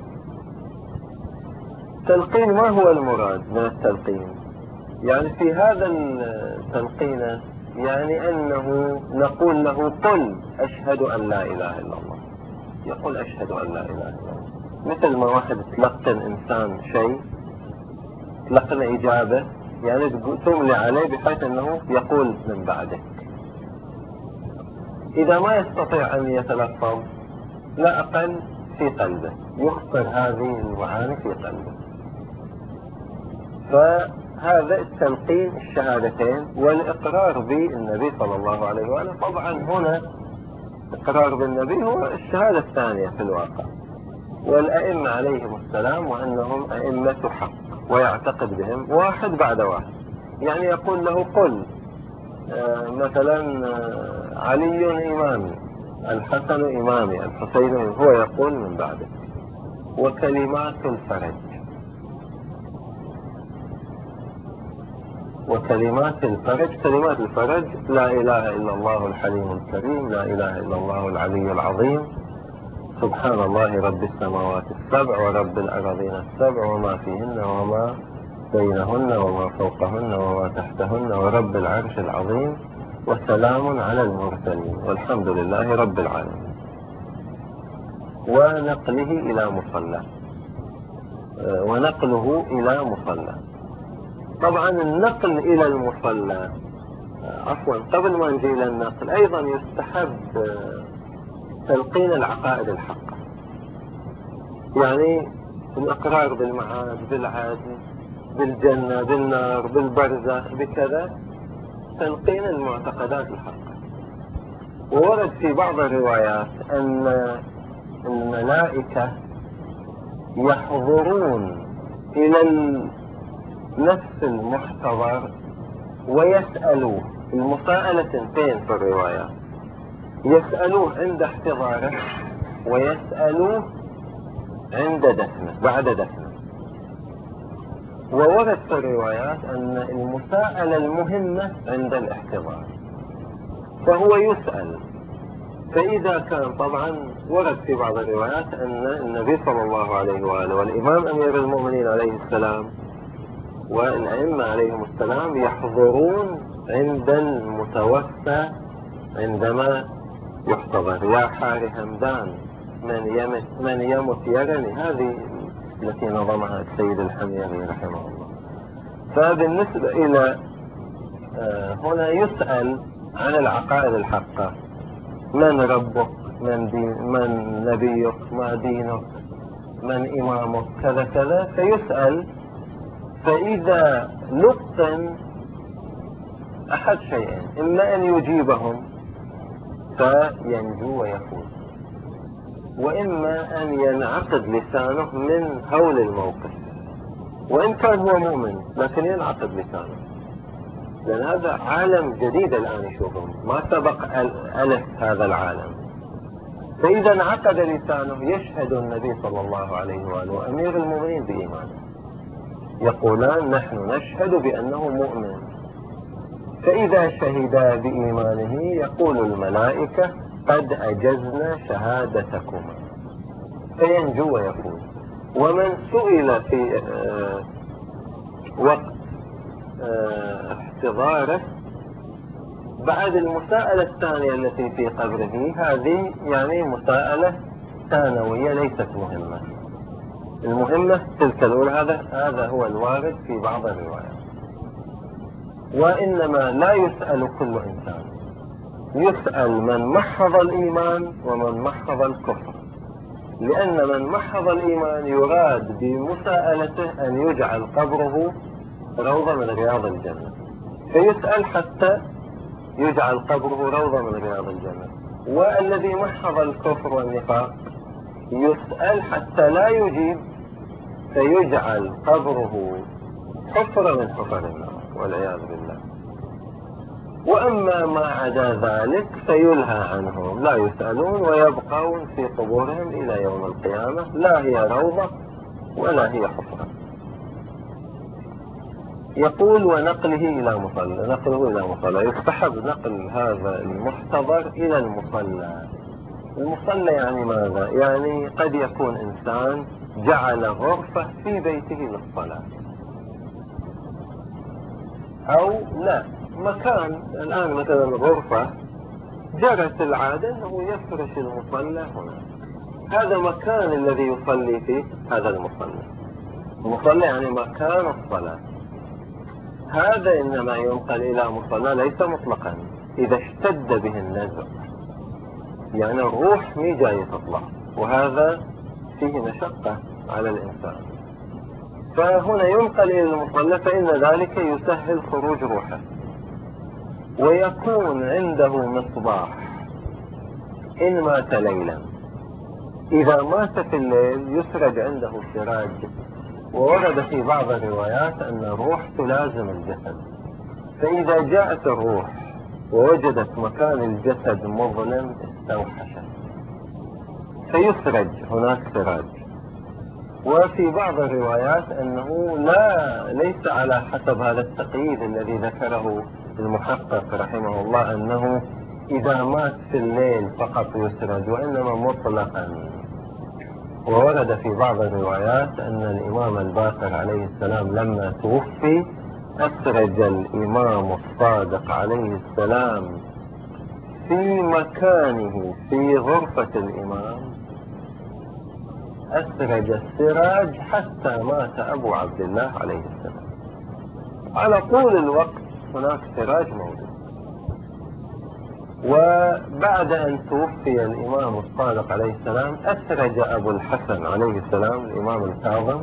التلقين ما هو المراد من التلقين؟ يعني في هذا التلقين يعني أنه نقول له قل أشهد أن لا إله إلا الله، يقول أشهد أن لا إله إلا الله. مثل ما واحد تلقن إنسان شيء، تلقن إجابة، يعني تملي عليه بحيث أنه يقول من بعدك. إذا ما يستطيع أن يتلفظ لا أقل في قلبه، يخطر هذه المعاني في قلبه. فهذا التلقين الشهادتين والإقرار بالنبي صلى الله عليه وآله. طبعا هنا إقرار بالنبي هو الشهادة الثانية في الواقع، والأئمة عليهم السلام وأنهم أئمة حق ويعتقد بهم واحد بعد واحد، يعني يقول له قل آه مثلا آه علي إمامي، الحسن إمامي، الحسين إمامي، هو يقول من بعده. وكلمات الفرج، وكلمات الفرج كلمات الفرج لا إله إلا الله الحليم الكريم، لا إله إلا الله العلي العظيم، سبحان الله رب السماوات السبع ورب الأراضين السبع وما فيهن وما بينهن وما فوقهن وما تحتهن ورب العرش العظيم وسلام على المرسلين والحمد لله رب العالمين. ونقله إلى مصلى، ونقله إلى مصلى. طبعا النقل إلى المصلى، عفوا قبل ما نجي إلى النقل أيضا يستحب تلقين العقائد الحقة، يعني الإقرار بالمعاد، بالعدل، بالجنة، بالنار، بالبرزخ، بكذا، تلقين المعتقدات الحقة. وورد في بعض الروايات أن الملائكة يحضرون إلى نفس المحتضر ويسألوه. المساءلة تنتين في الروايات، يسألوه عند احتضاره ويسألوه عند دفنه بعد دفنه. وورد في الروايات أن المساءلة المهمة عند الاحتضار، فهو يسأل. فإذا كان طبعا ورد في بعض الروايات أن النبي صلى الله عليه وآله والإمام أمير المؤمنين عليه السلام والأئمة عليهم السلام يحضرون عند المتوفى عندما يحتضر. يا حار همدان من يمت من يمت يرني، هذه التي نظمها السيد الحميري رحمه الله. فبالنسبة إلى هنا يسأل عن العقائد الحقة، من ربك، من دين، من نبيك، ما دينك، من إمامك، كذا كذا، فيسأل. فإذا لقن أحد شيئين، إما أن يجيبهم فينجو ويفوز، وإما أن ينعقد لسانه من هول الموقف، وإن كان هو مؤمن لكن ينعقد لسانه، لأن هذا عالم جديد الآن يشوفون، ما سبق ألف هذا العالم. فإذا انعقد لسانه يشهد النبي صلى الله عليه وآله وأمير المؤمنين بإيمانه، يقولان نحن نشهد بأنه مؤمن. فإذا شهدا بإيمانه يقول الملائكة قد أجزنا شهادتكما، فينجو ويفوز. ومن سئل في وقت احتضاره بعد المساءلة الثانية التي في قبره، هذه يعني مساءلة ثانوية ليست مهمة، المهمة تلك الأولى. هذا هذا هو الوارد في بعض الروايات. وإنما لا يسأل كل إنسان، يسأل من محض الإيمان ومن محض الكفر، لأن من محض الإيمان يراد بمساءلته أن يجعل قبره روضة من رياض الجنة، فيسأل حتى يجعل قبره روضة من رياض الجنة. والذي محض الكفر والنفاق يسأل حتى لا يجيب، فيجعل قبره حفرة من حفر النار والعياذ بالله. وأما ما عدا ذلك فيلهى عنهم، لا يسألون ويبقون في قبورهم إلى يوم القيامة، لا هي روضة ولا هي حفرة. يقول ونقله إلى مصلى، نقله إلى مصلى، يستحب نقل هذا المحتضر إلى المصلى. المصلى يعني ماذا؟ يعني قد يكون إنسان جعل غرفة في بيته للصلاة، أو لا مكان. الآن مثلا غرفة جرت العادة أنه يفرش المصلى هنا، هذا مكان الذي يصلي فيه هذا المصلى. المصلى يعني مكان الصلاة، هذا إنما ينقل إلى مصلى ليس مطلقا. إذا اشتد به النزع يعني الروح مي جاي تطلع، وهذا فيه مشقة على الإنسان، فهنا ينقل إلى المصلى، فإن ذلك يسهل خروج روحه. ويكون عنده مصباح إن مات ليلا، إذا مات في الليل يسرج عنده سراج. وورد في بعض الروايات أن الروح تلازم الجسد، فإذا جاءت الروح ووجدت مكان الجسد مظلم استوحشت، فيسرج هناك سراج. وفي بعض الروايات أنه لا ليس على حسب هذا التقييد الذي ذكره المحقق رحمه الله أنه إذا مات في الليل فقط يسرج، وإنما مطلقا. وورد في بعض الروايات أن الإمام الباقر عليه السلام لما توفي أسرج الإمام الصادق عليه السلام في مكانه في غرفة الإمام، أسرج السراج حتى مات أبو عبد الله عليه السلام. على طول الوقت هناك سراج موجود. وبعد أن توفي الإمام الصادق عليه السلام أسرج أبو الحسن عليه السلام الإمام الكاظم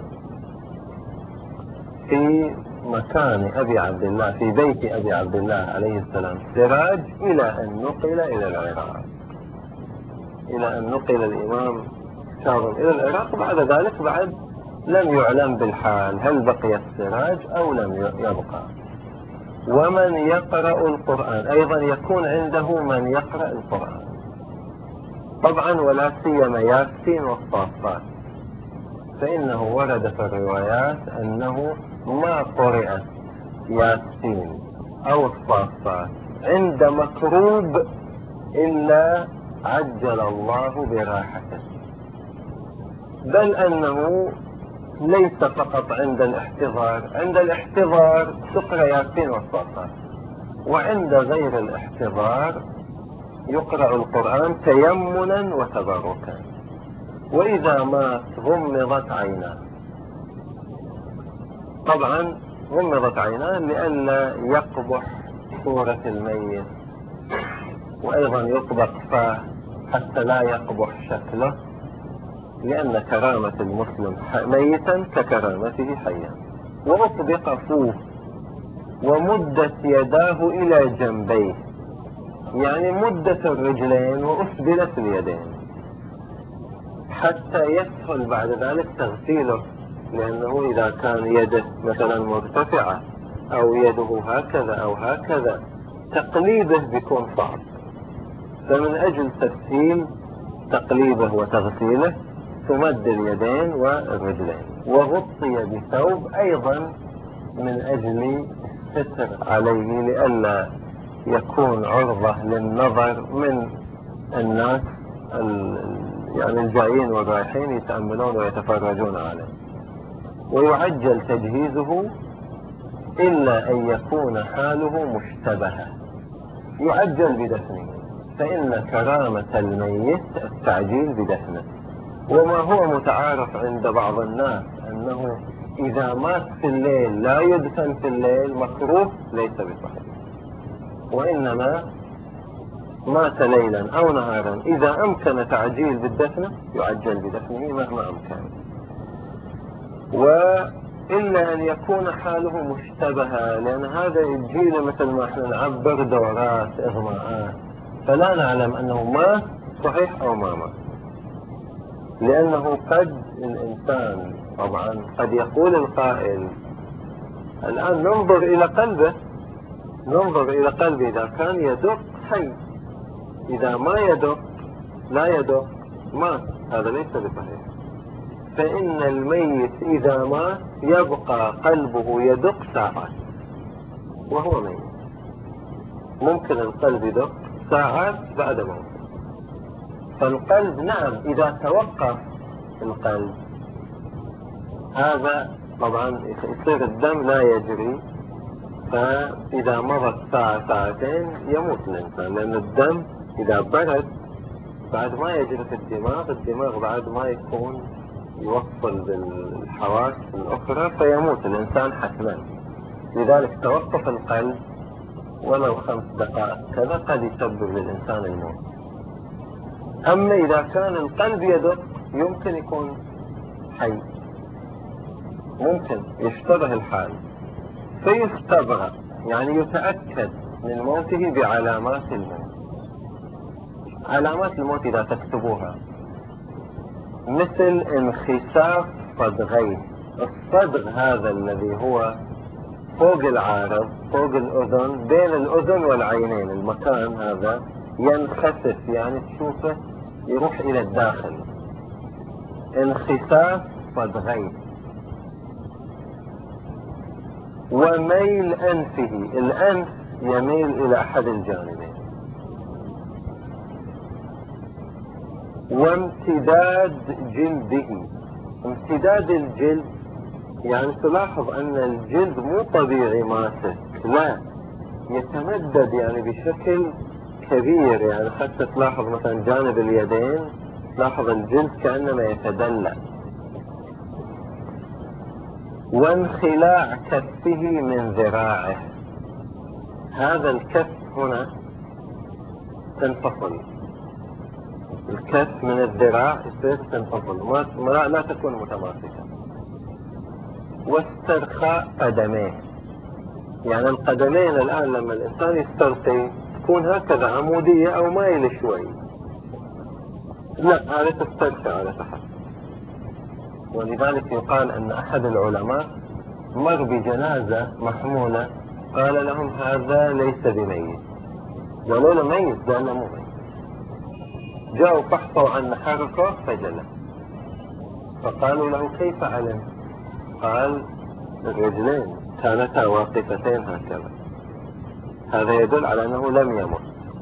في مكان أبي عبد الله في بيت أبي عبد الله عليه السلام سراج إلى أن نقل إلى العراق، إلى أن نقل الإمام كاظم إلى العراق. بعد ذلك بعد لم يعلم بالحال هل بقي السراج أو لم يبقى. ومن يقرأ القرآن أيضا يكون عنده من يقرأ القرآن طبعا، ولا سيما ياسين والصافات، فإنه ورد في الروايات أنه ما قرأت ياسين أو الصافات عند مكروب إلا عجل الله براحته، بل أنه ليس فقط عند الاحتضار، عند الاحتضار تقرأ ياسين والصافات، وعند غير الاحتضار يقرأ القرآن تيمنا وتبركا. وإذا مات غمضت عيناه، طبعا غمضت عيناه لئلا يقبح صورة الميت، وأيضا يطبق فاه حتى لا يقبح شكله، لأن كرامة المسلم ميتا ككرامته حيا. وأطبق فوه ومدت يداه إلى جنبيه، يعني مدت الرجلين وأسبلت اليدين حتى يسهل بعد ذلك تغسيله، لأنه إذا كان يده مثلا مرتفعة أو يده هكذا أو هكذا تقليبه بيكون صعب، فمن أجل تسهيل تقليبه وتغسيله تمد اليدين والرجلين. وغطي بثوب أيضا من أجل الستر عليه لئلا يكون عرضة للنظر من الناس يعني الجايين والرايحين يتأملون ويتفرجون عليه. ويعجل تجهيزه إلا أن يكون حاله مشتبهة، يعجل بدفنه، فإن كرامة الميت التعجيل بدفنه. وما هو متعارف عند بعض الناس أنه إذا مات في الليل لا يدفن في الليل مكروه، ليس بصحيح، وإنما مات ليلا أو نهارا إذا أمكن تعجيل بالدفن يعجل بدفنه مهما أمكن. وإلا أن يكون حاله مشتبهة، لأن هذا يجينا مثل ما احنا نعبر دورات إغماءات، فلا نعلم أنه مات صحيح أو ما مات، لأنه قد الإنسان طبعا قد يقول القائل الآن ننظر إلى قلبه، ننظر إلى قلبه إذا كان يدق حي، إذا ما يدق لا يدق مات، هذا ليس بصحيح. فإن الميت إذا مات يبقى قلبه يدق ساعات وهو ميت، ممكن القلب يدق ساعات بعد موته. فالقلب نعم إذا توقف القلب هذا طبعا يصير الدم لا يجري، فإذا مضت ساعة ساعتين يموت الإنسان، لأن الدم إذا برد بعد ما يجري في الدماغ، الدماغ بعد ما يكون يوصل بالحواس الأخرى فيموت الإنسان حتما. لذلك توقف القلب ولو خمس دقائق كذا قد يسبب للإنسان الموت. أما إذا كان القلب يدق يمكن يكون حي، ممكن يشتبه الحال فيستبرأ، يعني يتأكد من موته بعلامات الموت. علامات الموت إذا تكتبوها مثل انخساف صدغيه، الصدغ هذا الذي هو فوق العارض فوق الأذن بين الأذن والعينين، المكان هذا ينخسف، يعني تشوفه يروح إلى الداخل، انخساف صدغيه. وميل أنفه، الأنف يميل إلى أحد الجانبين. وامتداد جلده، امتداد الجلد يعني تلاحظ أن الجلد مو طبيعي ماسك، لا يتمدد يعني بشكل كبير، يعني حتى تلاحظ مثلا جانب اليدين تلاحظ الجلد كأنما يتدلى. وانخلاع كفه من ذراعه، هذا الكف هنا تنفصل، الكف من الذراع يصير تنفصل، ما لا تكون متماسكة. واسترخاء قدميه، يعني القدمين الآن لما الإنسان يستلقي تكون هكذا عمودية أو مايلة شوي، لا هذا تسترخي على تحت. ولذلك يقال أن أحد العلماء مر بجنازة محمولة، قال لهم هذا ليس بميت، قالوا له ميت، قال له مو ميت. جاءوا فحصوا عن حركه فجلس، فقالوا له كيف علم؟ قال الرجلين كانتا واقفتين هكذا، هذا يدل على أنه لم يمت.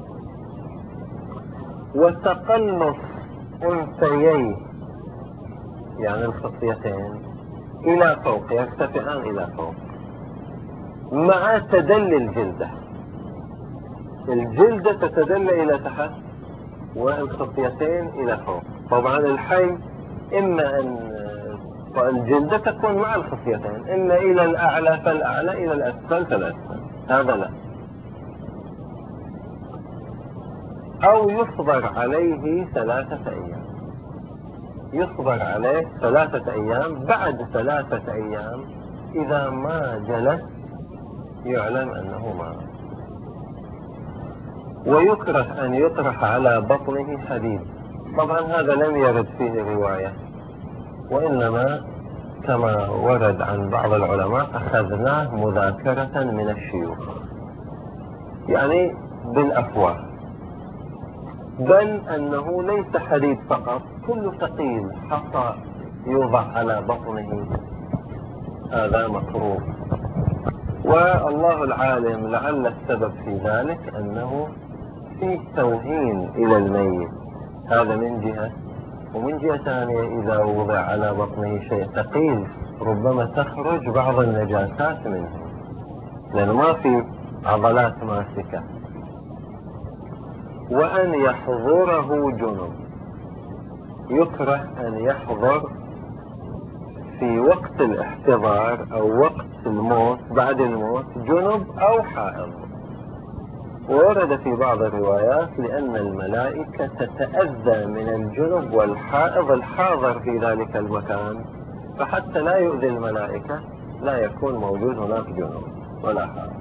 وتقلص أنثييه يعني الخصيتين إلى فوق، يرتفعان إلى فوق مع تدلي الجلدة، الجلدة تتدلى إلى تحت والخصيتين إلى فوق. طبعا الحي إما أن الجلدة تكون مع الخصيتين، إما إلى الأعلى فالأعلى، إلى الأسفل فالأسفل، هذا لا. أو يصبر عليه ثلاثة أيام، يصبر عليه ثلاثة أيام، بعد ثلاثة أيام إذا ما جلس يعلم أنه مات. ويكره أن يطرح على بطنه حديد، طبعا هذا لم يرد فيه رواية، وإنما كما ورد عن بعض العلماء أخذناه مذاكرة من الشيوخ، يعني بالأفواه، بل أنه ليس حديد فقط، كل ثقيل حصى يوضع على بطنه هذا مكروه. والله العالم لعل السبب في ذلك أنه فيه توهين إلى الميت، هذا من جهة، ومن جهة ثانية إذا وضع على بطنه شيء ثقيل ربما تخرج بعض النجاسات منه، لأنه ما في عضلات ماسكة. وأن يحضره جنب، يكره أن يحضر في وقت الاحتضار أو وقت الموت، بعد الموت، جنب أو حائض. ورد في بعض الروايات لأن الملائكة تتأذى من الجنب والحائض الحاضر في ذلك المكان، فحتى لا يؤذي الملائكة لا يكون موجود هناك جنب ولا حائض.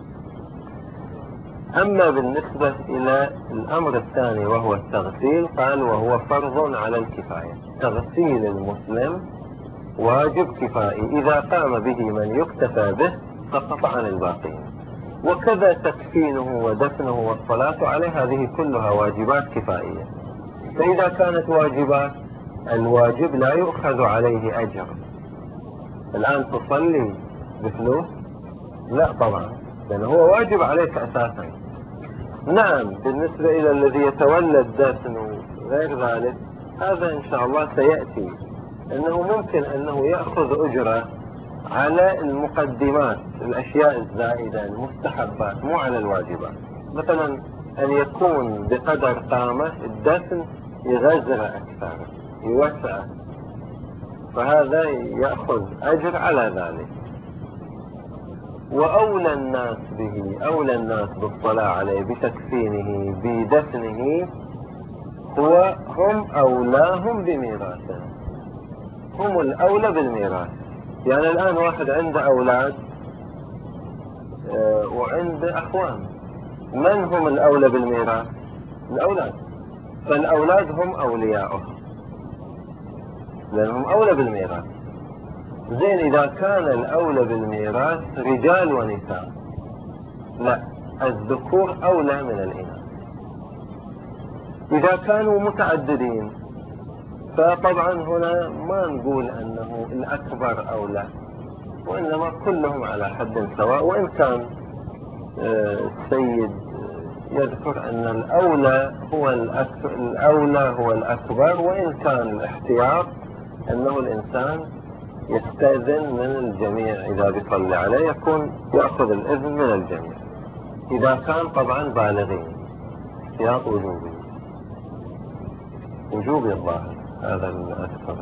أما بالنسبة إلى الأمر الثاني وهو التغسيل، قال وهو فرض على الكفاية، تغسيل المسلم واجب كفائي، إذا قام به من يكتفى به سقط عن الباقين. وكذا تكفينه ودفنه والصلاة عليه، هذه كلها واجبات كفائية. فإذا كانت واجبات، الواجب لا يؤخذ عليه أجر. الآن تصلي بفلوس؟ لا طبعا، لأنه هو واجب عليك أساسا. نعم بالنسبة إلى الذي يتولى الدفن وغير ذلك، هذا إن شاء الله سيأتي، أنه ممكن أنه يأخذ أجرة على المقدمات، الأشياء الزائدة، المستحبات، مو على الواجبات. مثلا أن يكون بقدر قامة الدفن يغزر أكثر، يوسع، فهذا يأخذ أجر على ذلك. وأولى الناس به، أولى الناس بالصلاة عليه، بتكفينه، بدفنه، هو هم أولاهم بميراثه، هم الأولى بالميراث. يعني الآن واحد عنده أولاد آه وعنده أخوان، من هم الأولى بالميراث؟ الأولاد، فالأولاد هم أولياؤه لأنهم أولى بالميراث. زين إذا كان الأولى بالميراث رجال ونساء، لا، الذكور أولى من الإناث. إذا كانوا متعددين فطبعا هنا ما نقول أنه الأكبر أولى، وإنما كلهم على حد سواء. وإن كان السيد يذكر أن الأولى هو الأولى هو الأكبر، وإن كان الاحتياط أنه الإنسان يستأذن من الجميع، إذا بيصلي عليه يكون يأخذ الإذن من الجميع، إذا كان طبعا بالغين، احتياط وجوبي، وجوبي الظاهر هذا الأكثر.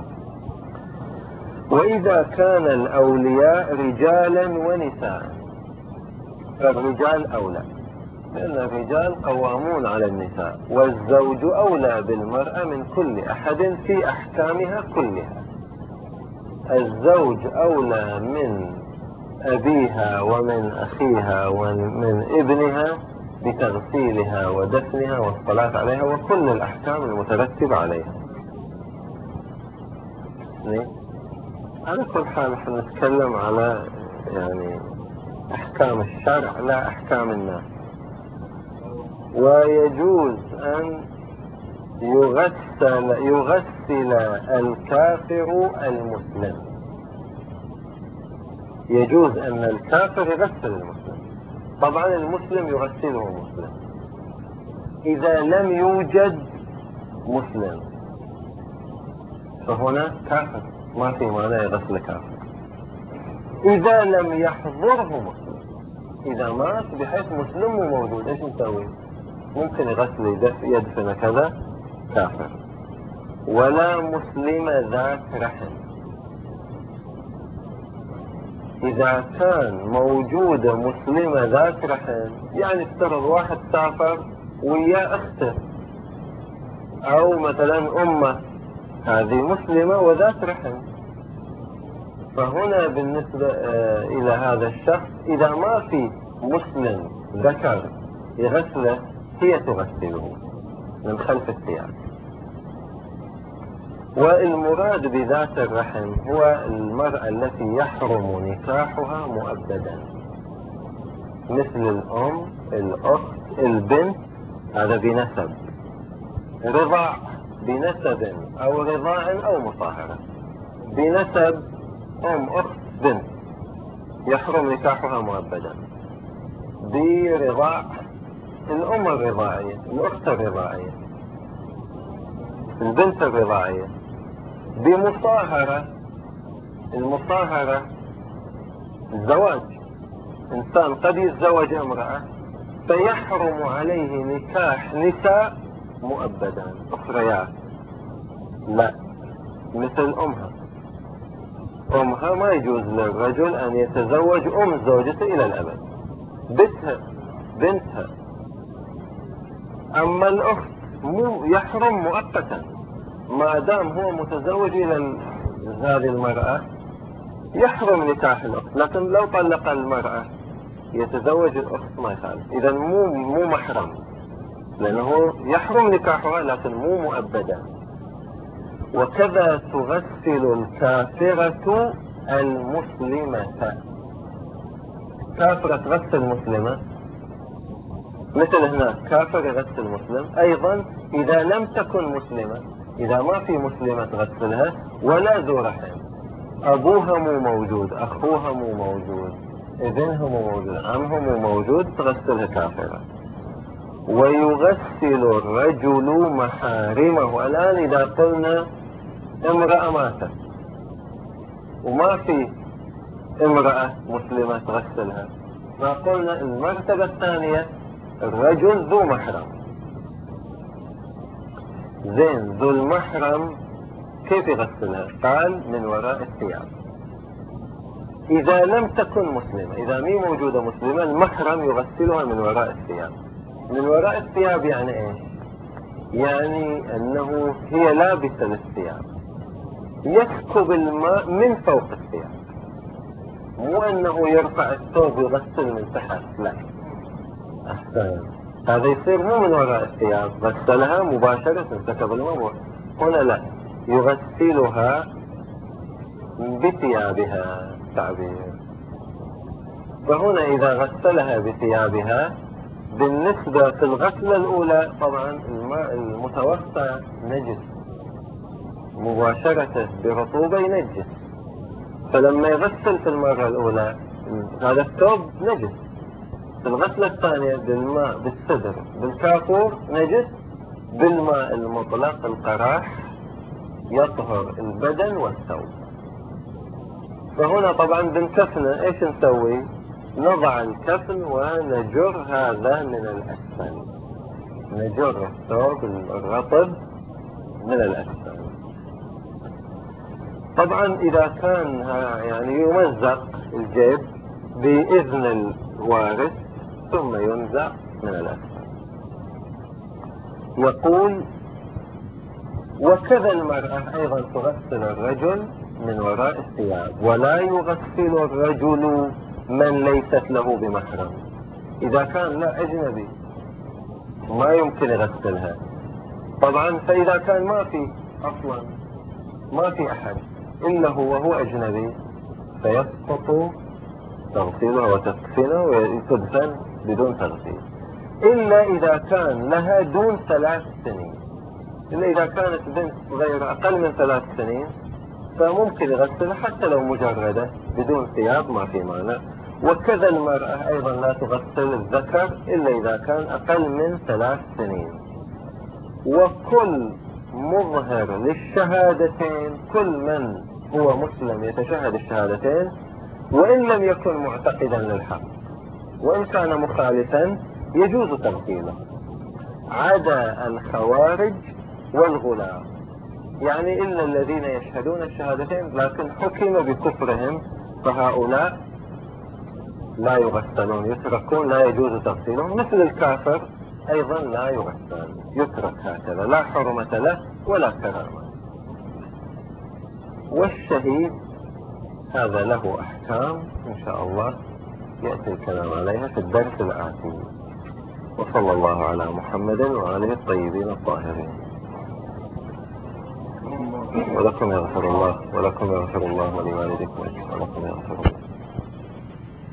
وإذا كان الأولياء رجالا ونساء، فالرجال أولى، لأن الرجال قوامون على النساء، والزوج أولى بالمرأة من كل أحد في أحكامها كلها. الزوج أولى من أبيها ومن أخيها ومن ابنها بتغسيلها ودفنها والصلاة عليها وكل الأحكام المترتبة عليها. على كل حال نحن نتكلم على يعني أحكام الشرع لا أحكام الناس. ويجوز أن يغسل يغسل الكافر المسلم، يجوز أن الكافر يغسل المسلم. طبعا المسلم يغسله مسلم إذا لم يوجد مسلم، فهنا كافر ما في مانع يغسل كافر. إذا لم يحضره مسلم، إذا مات بحيث مسلم مو موجود، إيش نسوي؟ ممكن يغسل يدفن كذا كافر. ولا مسلم ذات رحم، إذا كان موجودة مسلمة ذات رحم، يعني افترض واحد سافر ويا أخته أو مثلا أمه، هذه مسلمة وذات رحم، فهنا بالنسبة إلى هذا الشخص إذا ما في مسلم ذكر يغسله هي تغسله من خلف الثياب. والمراد بذات الرحم هو المرأة التي يحرم نكاحها مؤبدا، مثل الأم، الأخت، البنت، هذا بنسب، رضاع بنسب أو رضاع أو مصاهرة. بنسب أم، أخت، بنت يحرم نكاحها مؤبدا. برضاع الأم الرضاعية، الأخت الرضاعية، البنت الرضاعية. بمصاهرة، المصاهرة الزواج، إنسان قد يتزوج امرأة فيحرم عليه نكاح نساء مؤبدا أخريات، لا، مثل أمها. أمها ما يجوز للرجل أن يتزوج أم زوجته إلى الأبد، بنتها بنتها. أما الأخت مو يحرم مؤقتا، ما دام هو متزوج إلى هذه المرأة يحرم نكاح الأخت، لكن لو طلق المرأة يتزوج الأخت ما يخالف. إذا مو مو محرم، لأنه يحرم نكاحها لكن مو مؤبدا. وكذا تغسل الكافرة المسلمة، كافرة تغسل مسلمة، مثل هناك كافر يغسل مسلم. أيضا إذا لم تكن مسلمة، إذا ما في مسلمة تغسلها ولا ذو رحم، أبوها مو موجود، أخوها مو موجود، ابنها مو موجود، عمها مو موجود، تغسلها كافرة. ويغسل الرجل محارمه. الآن إذا قلنا امرأة ماتت وما في امرأة مسلمة تغسلها، فقلنا المرتبة الثانية الرجل ذو محرم. زين، ذو المحرم كيف يغسلها؟ قال من وراء الثياب. إذا لم تكن مسلمة، إذا مي موجودة مسلمة، المحرم يغسلها من وراء الثياب. من وراء الثياب يعني إيش؟ يعني أنه هي لابسة للثياب، يسكب الماء من فوق الثياب، مو أنه يرفع الثوب ويغسل من تحت، لا. أحسن، هذا يصير مو من وراء الثياب، غسلها مباشرة سكب الماء. هنا لا، يغسلها بثيابها تعبير. فهنا إذا غسلها بثيابها، بالنسبة في الغسلة الأولى طبعا الماء المتوفى نجس، مباشرة برطوبة ينجس، فلما يغسل في المرة الأولى هذا الثوب نجس. في الغسلة الثانية بالماء بالسدر بالكافور نجس، بالماء المطلق القراح يطهر البدن والثوب. فهنا طبعا بنكفنه ايش نسوي؟ نضع الكفن ونجر هذا من الأسفل، نجر الثوب الرطب من الأسفل. طبعا إذا كان يعني يمزق الجيب بإذن الوارث ثم ينزع من الأسفل. يقول وكذا المرأة أيضا تغسل الرجل من وراء الثياب، ولا يغسل الرجل من ليست له بمحرم. إذا كان لا أجنبي ما يمكن يغسلها طبعا. فإذا كان ما في أصلا ما في أحد إلا هو هو أجنبي فيسقط تغسيله وتكفينه وتدفن بدون تغسيل، إلا إذا كان لها دون ثلاث سنين. إلا إذا كانت بنت صغيرة أقل من ثلاث سنين فممكن يغسلها حتى لو مجردة بدون ثياب، ما في مانع. وكذا المرأة أيضا لا تغسل الذكر إلا إذا كان أقل من ثلاث سنين. وكل مظهر للشهادتين، كل من هو مسلم يتشهد الشهادتين وإن لم يكن معتقدا للحق، وإن كان مخالفا يجوز تغسيله، عدا الخوارج والغلاة، يعني إلا الذين يشهدون الشهادتين لكن حكم بكفرهم، فهؤلاء لا يغسلون، يتركون، لا يجوز تغسيلهم. مثل الكافر أيضا لا يغسل، يترك هكذا، لا حرمة له ولا كرامة. والشهيد هذا له أحكام إن شاء الله يأتي الكلام عليها في الدرس الآتي. وصلى الله على محمد وآله الطيبين الطاهرين. ولكم يغفر الله، ولكم يغفر الله ولوالدكم ولكم يغفر